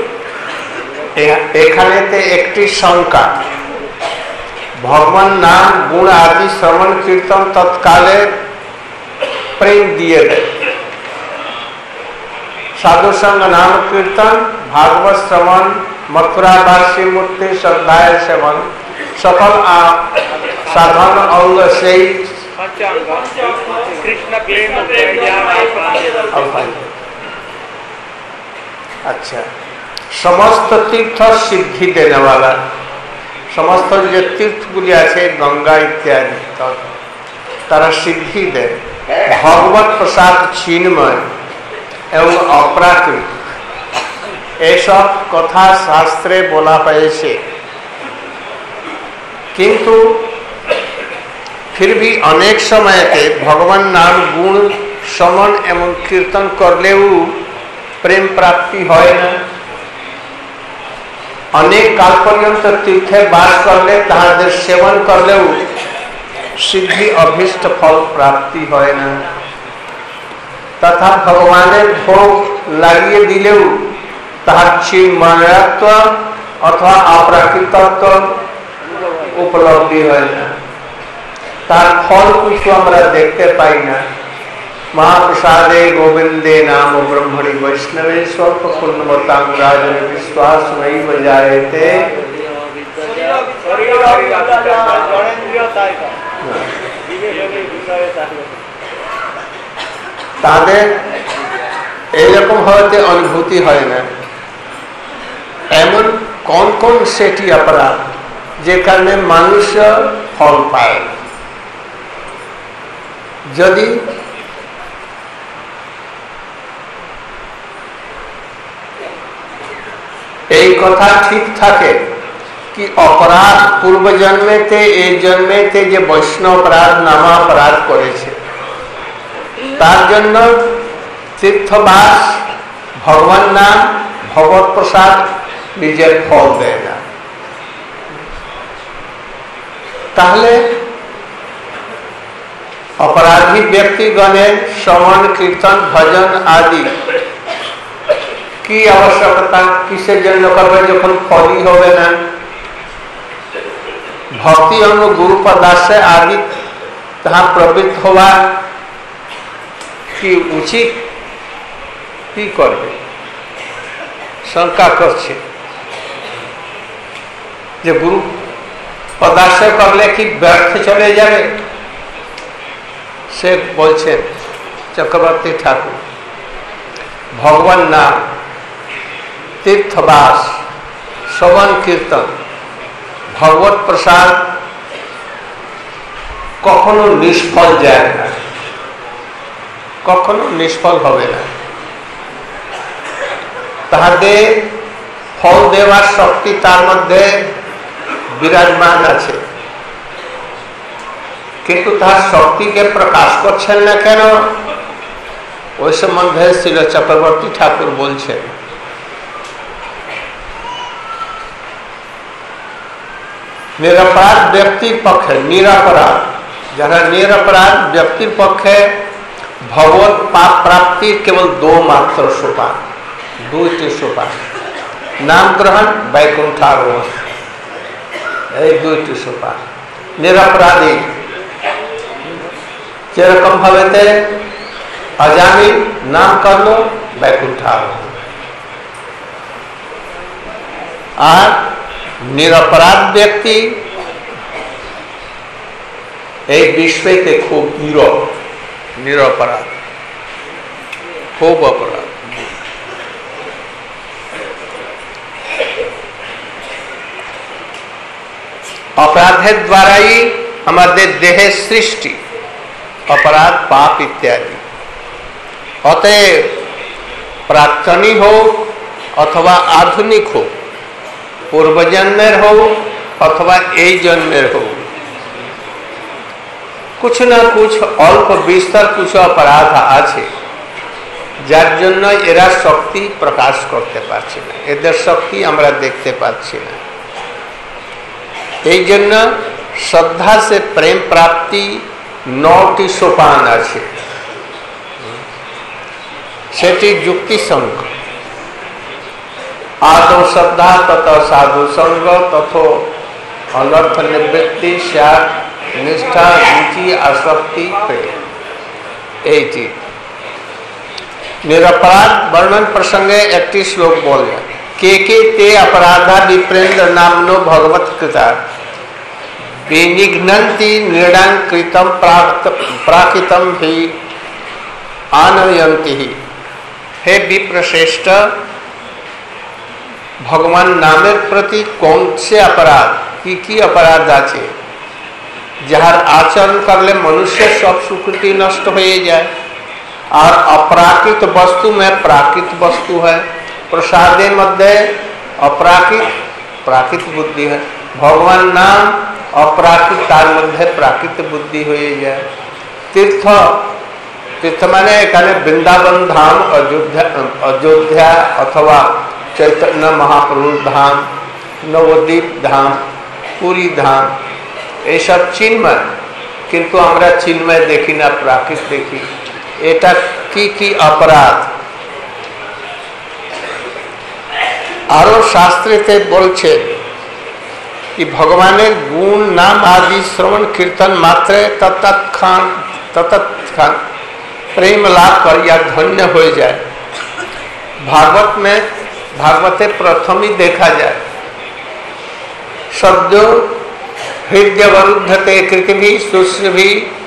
এখানেতে একটি শঙ্কা, ভগবান নাম গুণ আদি শ্রবণ কীর্তন তৎকালে প্রেম দিয়ে দেয়। साधु संग नाम कीर्तन भागवत श्रवण मथुरावासी मूर्ति श्रद्धाय सेवन सकल साधन अंग से कृष्ण प्रेम। अच्छा, समस्त तीर्थ सिद्धि देने वाला, समस्त जो तीर्थगुली आछे गंगा इत्यादि तारा सिद्धि दे। भगवत प्रसाद चिन्मय एवं अप्राकृत ऐसा कथा शास्त्रे बोला হয়েছে, किंतु फिर भी अनेक समय के भगवान नाम गुण श्रवण एवं कीर्तन करलेও प्रेम प्राप्ति হয় না। अनेक काल पर्यंत तीर्थे बास करले তাহাদের सेवन करलेও सिद्धि अभीष्ट फल प्राप्ति হয় না। तथा भगवान भोग लागिए दिलेও তাহার চিন্ময়ত্ব अथवा अप्राकृतत्व उपलब्धि হয় না, তার ফল কিছু আমরা দেখতে পাই না। महाप्रसादे गोविंदे नाम ब्रह्मणि वैष्णवे स्वल्प पुण्यवतां राजन विश्वास नैव जायते। তাদের এইরকম হতে অনুভূতি হয় না। এমন কোন কোন সেটি অপরাধ যেখানে মানুষ ফল পায়? যদি এই কথা ঠিক থাকে कि अपराध पूर्व जन्मेते ए जन्मेते जे वैष्णव अपराध नामा अपराध करेছে तार जन्य तीर्थवास भगवान नाम भगवत प्रसाद निजेर फल देय ना। ताहले अपराधी व्यक्तिगणेर श्रवण कीर्तन भजन आदि की आवश्यकता किसेर जन्य करबे जखन फलई होबे ना? भक्ति अंग गुरु पदाश्रय आदि तहाँ प्रवृत्त हवा कि उचित की करबे शंका करछे जे गुरु पदाश्रय करले कि व्यर्थ चले जाबे? से बोलছেন चक्रवर्ती ठाकुर, भगवान नाम तीर्थवास श्रवण कीर्तन भगवत प्रसाद कखनो निष्फल जाए ना, कखनो निष्फल होबे ना। ताहाদের फल देवार शक्ति तार मध्य विराजमान आछे। কিন্তু তার শক্তিকে প্রকাশ করছেন না কেন? ওই সম্বন্ধে শ্রীল চক্রবর্তী ঠাকুর বলছেন, নিরপরাধ ব্যক্তির পক্ষে, নিরপরাধ যারা নিরপরাধ ব্যক্তির পক্ষে ভগবত পাপ প্রাপ্তির কেবল মাত্র সোপান, 2টি সোপান, নাম গ্রহণ, বৈকুণ্ঠারোহণ, এই 2টি সোপান। নিরপরাধী যেরকম ভাবে অজামি নাম করলো, বৈকুণ্ঠারোহণ। আর নিরপরাধ ব্যক্তি এই বিশ্বেতে খুব নিরপরাধ, খুব অপরাধ। অপরাধের দ্বারাই আমাদের দেহের সৃষ্টি, অপরাধ, পাপ ইত্যাদি। অতএব প্রাক্তনী হোক অথবা আধুনিক হোক, পূর্বজন্মের হোক অথবা এই জন্মের হোক, कुछ ना कुछ अल्प विस्तार कुछ अपराध আছে, যার জন্য এরা শক্তি প্রকাশ করতে পারছে না, এদের শক্তি আমরা দেখতে পাচ্ছি না। এই জন্য শ্রদ্ধা সে প্রেম প্রাপ্তি 9টি সোপান আছে, সেটি যুক্তিসঙ্গ। आदौ श्रद्धा तथा साधु संग तथो अनर्थ निवृत्ति त्याग निष्ठा रुचि आसक्ति प्रेम। निरपराध वर्णन प्रसंगे एक श्लोक बोले, के ते अपराधा विप्रेन्द्र नामनो भगवत कृता विनिघ्नन्ति निर्णाकृतं प्राकृतं हि आनयन्ति। हे विप्रश्रेष्ठ, भगवान नामेर प्रति कौन से अपराध की अपराध आछे जार आचरण करले मनुष्य सब सुकृति नष्ट हो जाए, और अप्राकृत वस्तु में प्राकृत वस्तु है, प्रसादे मध्य अप्राकृत प्राकृत बुद्धि है, भगवान नाम अप्राकृत तार मध्य प्राकृत बुद्धि हो जाए। तीर्थ तीर्थ माने एखाने वृंदावन धाम, अयोध्या अथवा चैतन्य महाप्रभु धाम, नवद्वीप धाम, पुरी धाम, ये सब चिन्मय, किंतु আমরা चिन्मय देखी ना, प्राकृत देखी। এটা কি अपराध आरो शास्त्रेते बोलছে कि भगवाনের गुण नाम आदि श्रवण कीर्तन मात्र तत्क्षण प्रेम लाभ कर या धन्य हो जाए। भागवते प्रथम ही देखा जाए, शब्द हृदय वरुद्धते कृतिभि शुश्रभि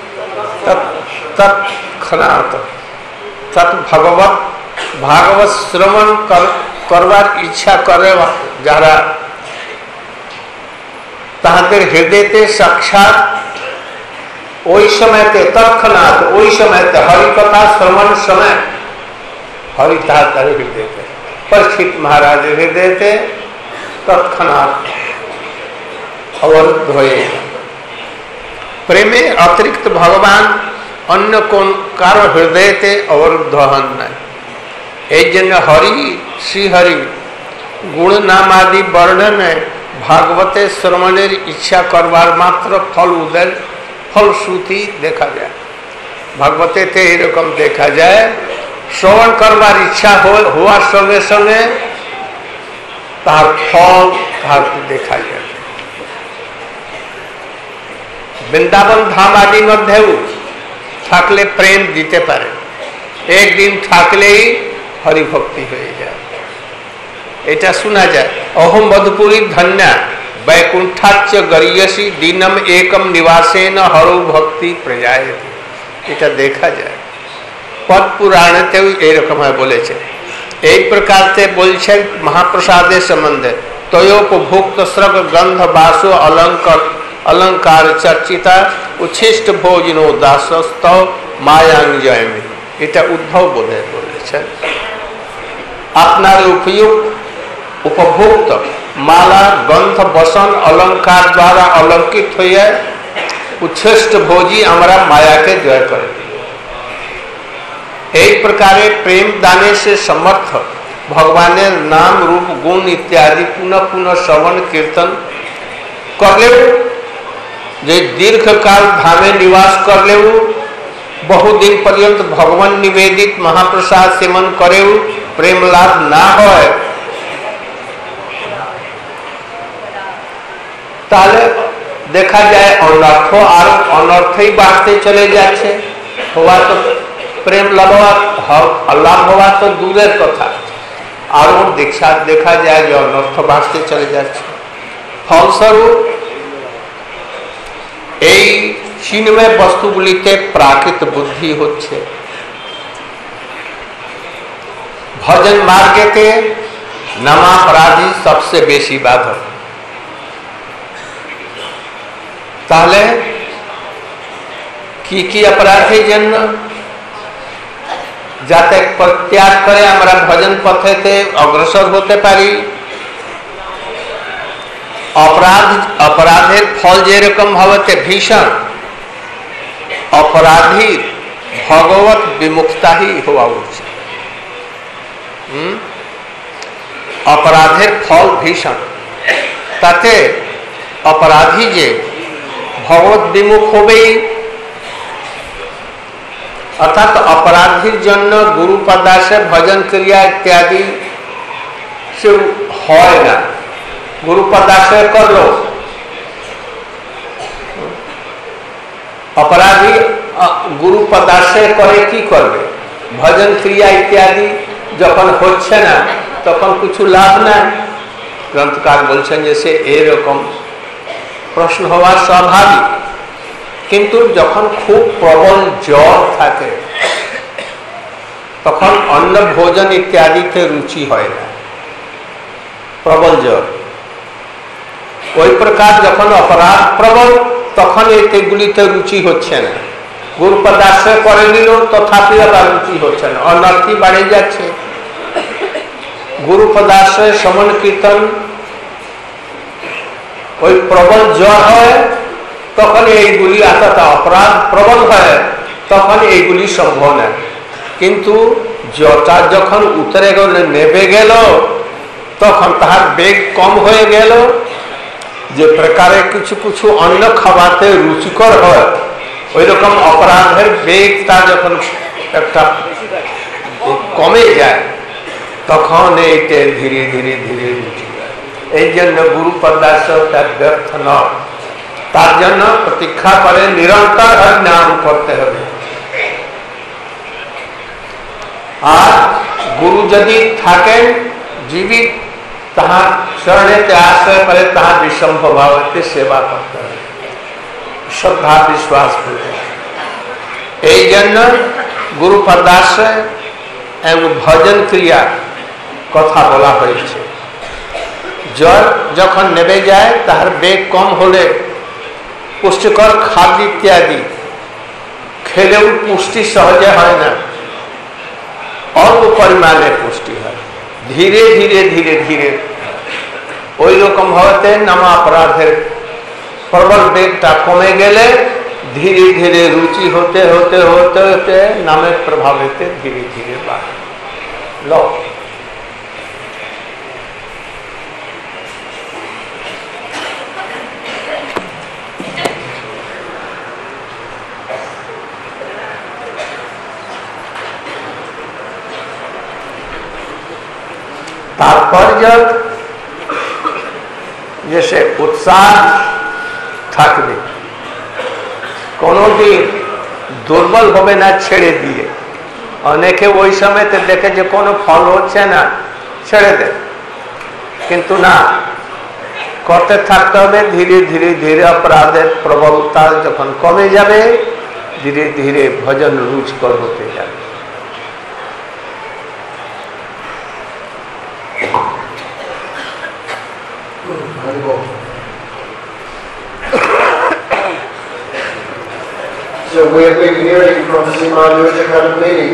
तत्क्षणात् तत् भागवत श्रवण करवार इच्छा करे যারা তাহাদের হৃদয়তে সাক্ষাৎ ওই সময়তে তৎক্ষণাৎ ওই সময়তে হরিকথা শ্রবণ समय हरि ताहार हृदयते परीक्षित महाराज हृदयते तत्क्षणात् अवरुद्ध हो। प्रेमे अतिरिक्त भगवान अन्य कोन कारो हृदयते अवरुद्ध हन नहीं। এই জন্য हरि श्रीहरि गुण नाम आदि वर्णने भागवते श्रवणेर इच्छा करवार मात्र फल उदय फलश्रुति देखा जाए। भागवते एरकम देखा जाए, श्रवण करवार इच्छा हुआ संगे संगे तार फल देखा जाए। वृंदावन धाम आदि मध्य थाकले प्रेम दीते पारे, एक दिन थाकले ही हरिभक्ति हो जाए। এটা শোনা যায়, অহম মধুপুরী ধন্যা বৈকুণ্ঠাচ্চ গরিয়সী দিনম একম নিবাসেন হরৌ ভক্তি প্রজায়তে। এটা দেখা যায়, পদ পুরাণেতেও এইরকম বলেছে। এই প্রকার বলছেন মহাপ্রসাদের সম্বন্ধে, তয়োপভুক্ত স্রগ গন্ধ বাসো অলঙ্কার চর্চিতা উচ্ছিষ্ট ভোজনো দাসস্ত মায়াঞ্জয়মি। এটা উদ্ধব বোধে বলেছেন। আপনার उपभोक्त माला गंध बसन अलंकार द्वारा अलंकित हुए उच्छिष्ट भोजी हमारा माया के जय कर दिए। एक प्रकार प्रेम दाने से समर्थ भगवान नाम रूप गुण इत्यादि पुनः पुनः श्रवण कीर्तन कर ले, दीर्घ काल धामे निवास कर ले, बहुदिन पर्यंत भगवान निवेदित महाप्रसाद सेवन करे, प्रेम लाभ ना हो ताले देखा जाए अनर्थ और अनर्थ ही बाढ़ते चले जाते हुआ तो प्रेम लाभ हुआ तो दूर कथा और देखा जाए जो अनर्थ बाढ़ते चले जाते फलस्वरूप এই চিন্ময় বস্তুগুলিতে প্রাকৃত বুদ্ধি হচ্ছে ভজন মার্গেতে নামাপরাধী सबसे বেশি বাধক। তাহলে কি অপরাধের জন্য যাতে প্রত্যাগ করে আমরা ভজন পথেতে অগ্রসর হতে পারি। अपराधेर फल जेरकम भवते भीषण, अपराधी भगवत विमुक्ता ही हुआ उचित। अपराधेर फल भीषण ताते अपराधी जे भगवत विमुख होबेई, अर्थात अपराधीर जन्य गुरु पदार्थे भजन क्रिया इत्यादि से হয় না। गुरु पदाश्रय कर लो, अपराधी गुरु पदाश्रय करे कि करबे भजन क्रिया इत्यादि जखन होच्छे ना तखन कुछ लाभ ना। ग्रंथकार बोलছেন जैसे एरकम प्रश्न हवा स्वाभाविक, किन्तु जखन खूब प्रबल ज्वर थाके तखन अन्न भोजन इत्यादिते रुचि হয় না, प्रबल ज्वर। ওই প্রকার যখন অপরাধ প্রবল তখন এইগুলিতে রুচি হচ্ছে না। গুরু পদাশ্রয় করে নিল তথাপি আবার রুচি হচ্ছে না, অনর্থী বাড়ে যাচ্ছে। গুরু পদাশ্রয় শ্রবণ কীর্তন ওই প্রবল জ্বর হয় তখন এইগুলি অর্থাৎ অপরাধ প্রবল হয় তখন এইগুলি সম্ভব না। কিন্তু জ্বরটা যখন উতরে গেল নেমে গেল তখন তাহার বেগ কম হয়ে গেল। যে প্রকারে কিছু কিছু অন্ন খাওয়াতে রুচিকর হয় ওই রকম অপরাধের বেগটা যখন একটা কমে যায় তখন এইটা ধীরে ধীরে ধীরে রুচি হয়। এই জন্য গুরু পদাশ্রয় তার ব্যর্থ নয়, তার জন্য প্রতীক্ষা করে নিরন্তর হরিনাম করতে হবে। আর গুরু যদি থাকেন জীবিত তাহার শরণেতে আশ্রয় করে তাহার বিষম্ভ ভাবতে সেবা করতে হবে, শ্রদ্ধা বিশ্বাস করতে হবে। এই জন্য গুরু পদাশ্রয় এবং ভজন ক্রিয়া কথা বলা হয়েছে। জ্বর যখন নেমে যায় তাহার বেগ কম হলে পুষ্টিকর খাদ্য ইত্যাদি খেলেও পুষ্টি সহজে হয় না, অল্প পরিমাণে পুষ্টি হয়। ধীরে ধীরে ধীরে ধীরে ওই রকম হতে নামা অপরাধের প্রবল বেগটা কমে গেলে ধীরে ধীরে রুচি হতে হতে হতে হতে নামের প্রভাবেতে ধীরে ধীরে বাড়ে। तात्पर्य जैसे उत्साह থাকবে, কোনোদিন দুর্বল হবে না ছেড়ে দিয়ে। অনেকে ওই সময়তে দেখে যে কোনো ফল হচ্ছে না ছেড়ে দেয়, কিন্তু না, করতে থাকতে হবে। ধীরে ধীরে ধীরে অপরাধের প্রবলতা যখন কমে যাবে ধীরে ধীরে ভজন রুচিকর হতে যাবে। So we've been hearing from Srimad Vivekananda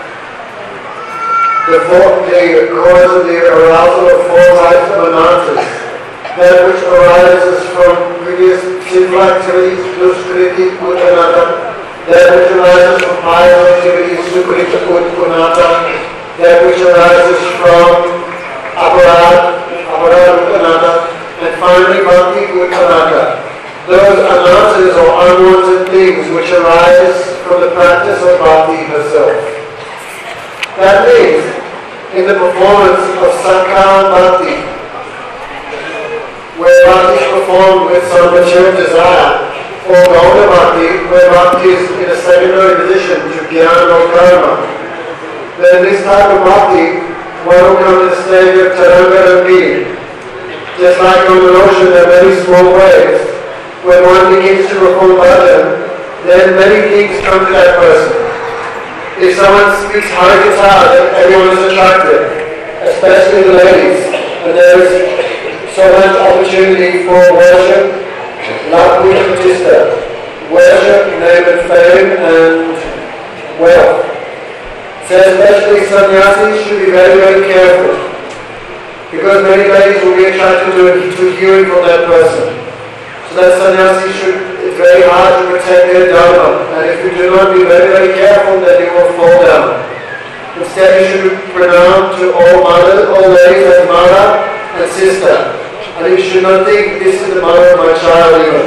the cause of the arousal of four lights of anantas, that which arises from previous sinful activities, duskriti, kutanata. That which arises from pious activities, sukrita, kunata. That which arises from aparad, kutanata. And finally, bhakti, kutanata. Those anantas or unwanted things which arise from the practice of bhakti herself. That means, in the performance of Sankara Bhakti, where bhakti is performed with some material desire, or Gauda Bhakti, where bhakti is in a secondary position to jnana or karma, then in this type of bhakti, one will come to the stage of Taranga Rambi. Just like on the ocean, there are many small waves. When one begins to perform bhajan, then many things come to that person. If someone speaks Hari Katha, then everyone is attracted, especially the ladies. And there is so much opportunity for worship, love, pratishta, worship, name and fame, and wealth. So especially sannyasis should be very, very careful, because many ladies will be attracted to hearing from that person. So that sannyasi it's very hard to protect their dharma, and if you do not be very, very careful, then you will fall down. Instead, you should pronounce to all mothers, all ladies as mother and sister, and you should not think this is the mother of my child even.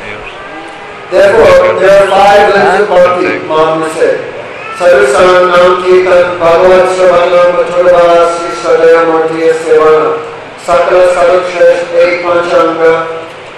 Therefore, there are 5 limbs of bhakti, Mahatma said. Sadhusan, Nam Kirtan, Bhagavat Sravanam, Mathurava, Sri Sadaya Murtiya Sevana, Sakala Sadhukshesh, 8 Panchanga,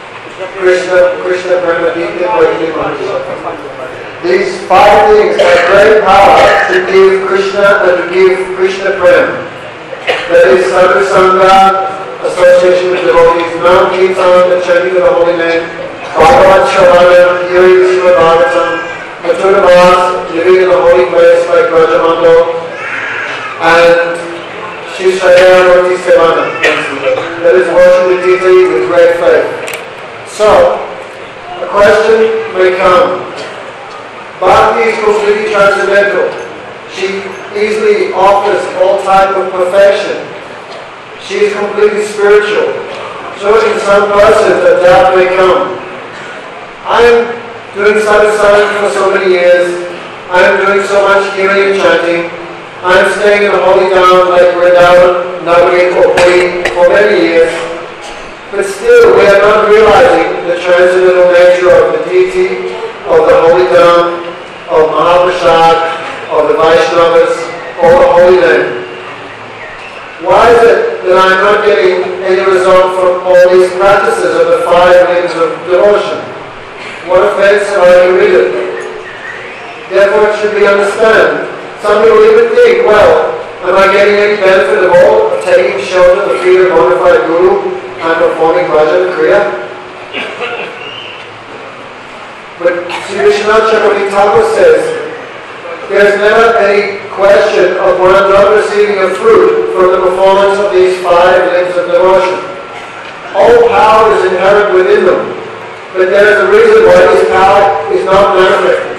Krishna Brahmaditya Vaidhi Mahasaya. These 5 things have great power to give Krishna and to give Krishna Prem. That is Sadhu Sangha, association with devotees, Nam Kirtan, the chanting of the holy name, Bhagavat Shravana, hearing Srimad Bhagavatam, Mathura Vas, living in the holy place like Rajamando, and Shri Shaya Murti Sevana. That is worship the deity with great faith. So, a question may come. Bhakti is completely transcendental. She easily offers all type of perfection. She is completely spiritual. So in some persons a doubt may come. I am doing sadhusanga for so many years. I am doing so much hearing and chanting. I am staying in the holy town like Vrindavan, Nagari or Puri for many years. But still, we are not realizing the transcendental nature of the deity, of the holy town, of Mahaprasad, of the Vaishnavas, or the holy name. Why is it that I am not getting any result from all these practices of the 5 limbs of devotion? What offense have I committed? Therefore, it should be understood. Some people even think, well, am I getting any benefit at all of taking shelter at the feet of a bona fide guru and performing bhajan kriya? But Sri Vishwanath Chakravarti Thakur says, there is never any question of one not receiving a fruit from the performance of these 5 limbs of devotion. All power is inherent within them, but there is a reason why this power is not manifested.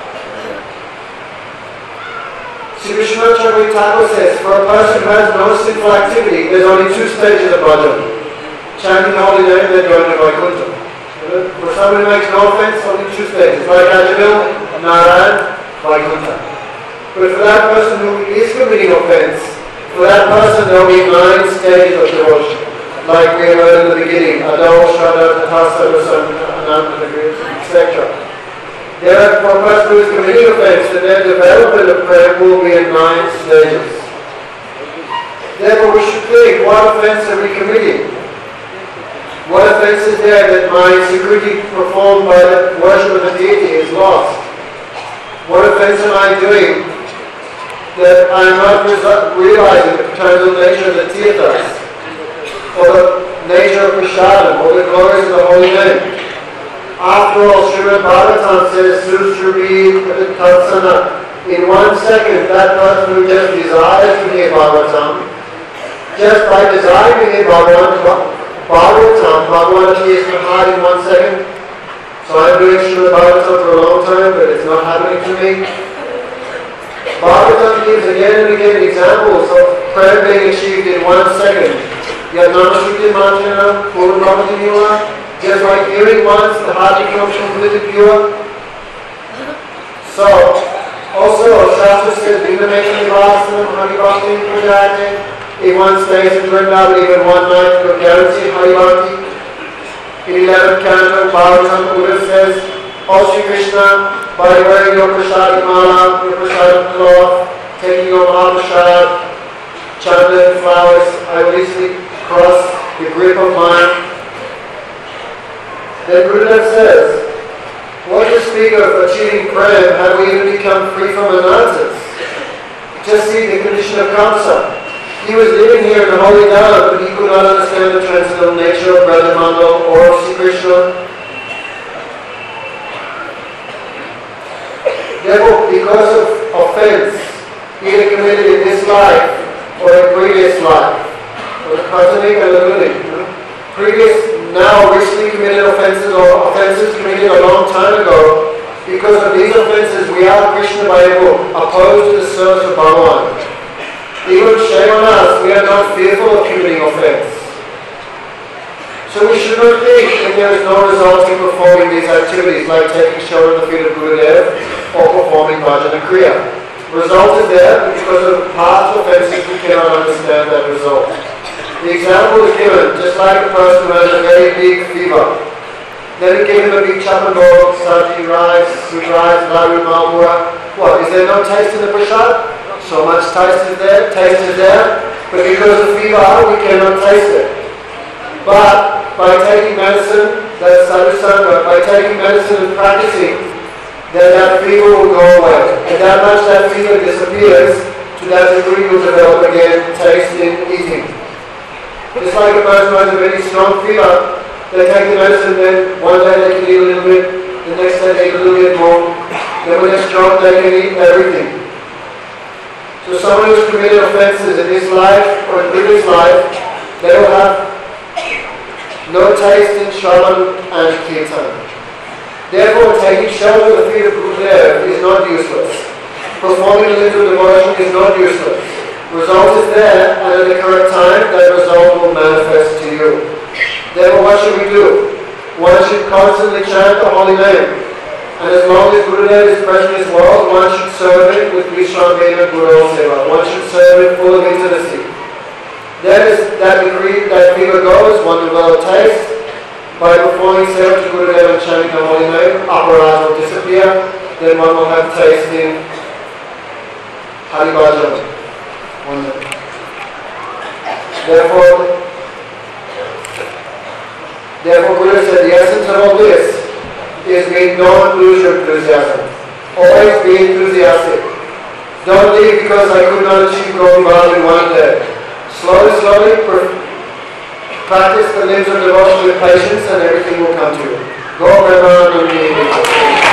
Sri Vishwanath Chakravarti Thakur says, for a person who has no sinful activity, there's only 2 stages of bhajan. Chanting the holy name, then going to Vaikuntha. For somebody who makes no offense, only 2 stages. Like Ajamil, Narayan, Vaikuntha. But for that person who is committing offense, for that person there will be 9 stages of devotion. Like we heard in the beginning, Adho, Shraddha, Tatha, Ananda, etc. For a person who is committing offense, then their development of prayer will be in 9 stages. Therefore we should think, what offense are we committing? What offense is there that my security performed by the worship of the deity is lost? What offense am I doing that I am not realizing the eternal nature of the tirthas, or the nature of prasadam, or the glories of the holy name? After all, Srimad Bhagavatam says, Sushrabhi Tatsana. In 1 second, that person who just desires to hear Bhagavatam, just by desiring to hear Bhagavatam, Bhagavan appears to heart in 1 second. So I'm doing Srimad Bhagavatam for a long time, but it's not happening to me. Bhagavatam gives again and again examples of prayer being achieved in 1 second. Yadnamashukti Manjana, Purvabhavati Niva, Just like hearing once, the heart becomes completely pure. So, also, Shastra says, Vinamekam Nivasam, Haribhakti Prajate. If one stays in Vrindavan even one night, you're guaranteed Haribhakti. In 11th canto, Bhagavatam, Buddha says, O Sri Krishna, by wearing your prasad mala, your prasad cloth, taking your mahaprasad, chandan, flowers, I will easily cross the grip of mine. Then Gurudev says, what to speak of achieving prem, have we even become free from anarthas? Just see the condition of Kamsa. He was living here in the holy Dham, but he could not understand the transcendental nature of Brahmanda or of Sri Krishna. Therefore, because of offense, either committed in this life or in previous life, or the Kartanik and the Lunik, previous, now recently committed offenses or offenses committed a long time ago, because of these offenses we are Krishna Bhaivu, opposed to the service of Bhagavan. Even shame on us, we are not fearful of committing offense. So we should not think that there is no result in performing these activities like taking shelter at the feet of Gurudev or performing bhajana kriya. Result is there because of past offenses we cannot understand that result. The example is given just like a person who has a very big fever. Then we give him a big chapanbog, saji, rice, sweet rice, ladu, malpura. What, is there no taste in the prasad? So much taste is there, but because of fever we cannot taste it. But by taking medicine, that's sadhusanga, by taking medicine and practicing, then that fever will go away. And that much that fever disappears, to that degree will develop again taste in eating. Just like a person who has a very strong fever, they take the medicine, then one day they can eat a little bit, the next day they eat a little bit more, then when they're strong they can eat everything. So someone who's committed offenses in this life or in previous life, they will have no taste in Shravan and Kirtan. Therefore, taking shelter at the feet of Gurudev is not useless. Performing a little devotion is not useless. Result is there, and at the correct time, that result will manifest to you. Therefore, what should we do? One should constantly chant the holy name. And as long as Gurudev is present in this world, one should serve it with Vishram Veda Guru Seva. One should serve it full of intimacy. Then as that fever goes, one will taste. By performing seva to Gurudev and chanting the holy name, aparad will disappear. Then one will have taste in Hari Bhajan. Therefore Gurudev said the essence of all this is don't lose your enthusiasm. Always be enthusiastic. Don't leave because I could not achieve Gopal in one day. Slowly practice the limbs of devotion with patience and everything will come to you. Go Brahman.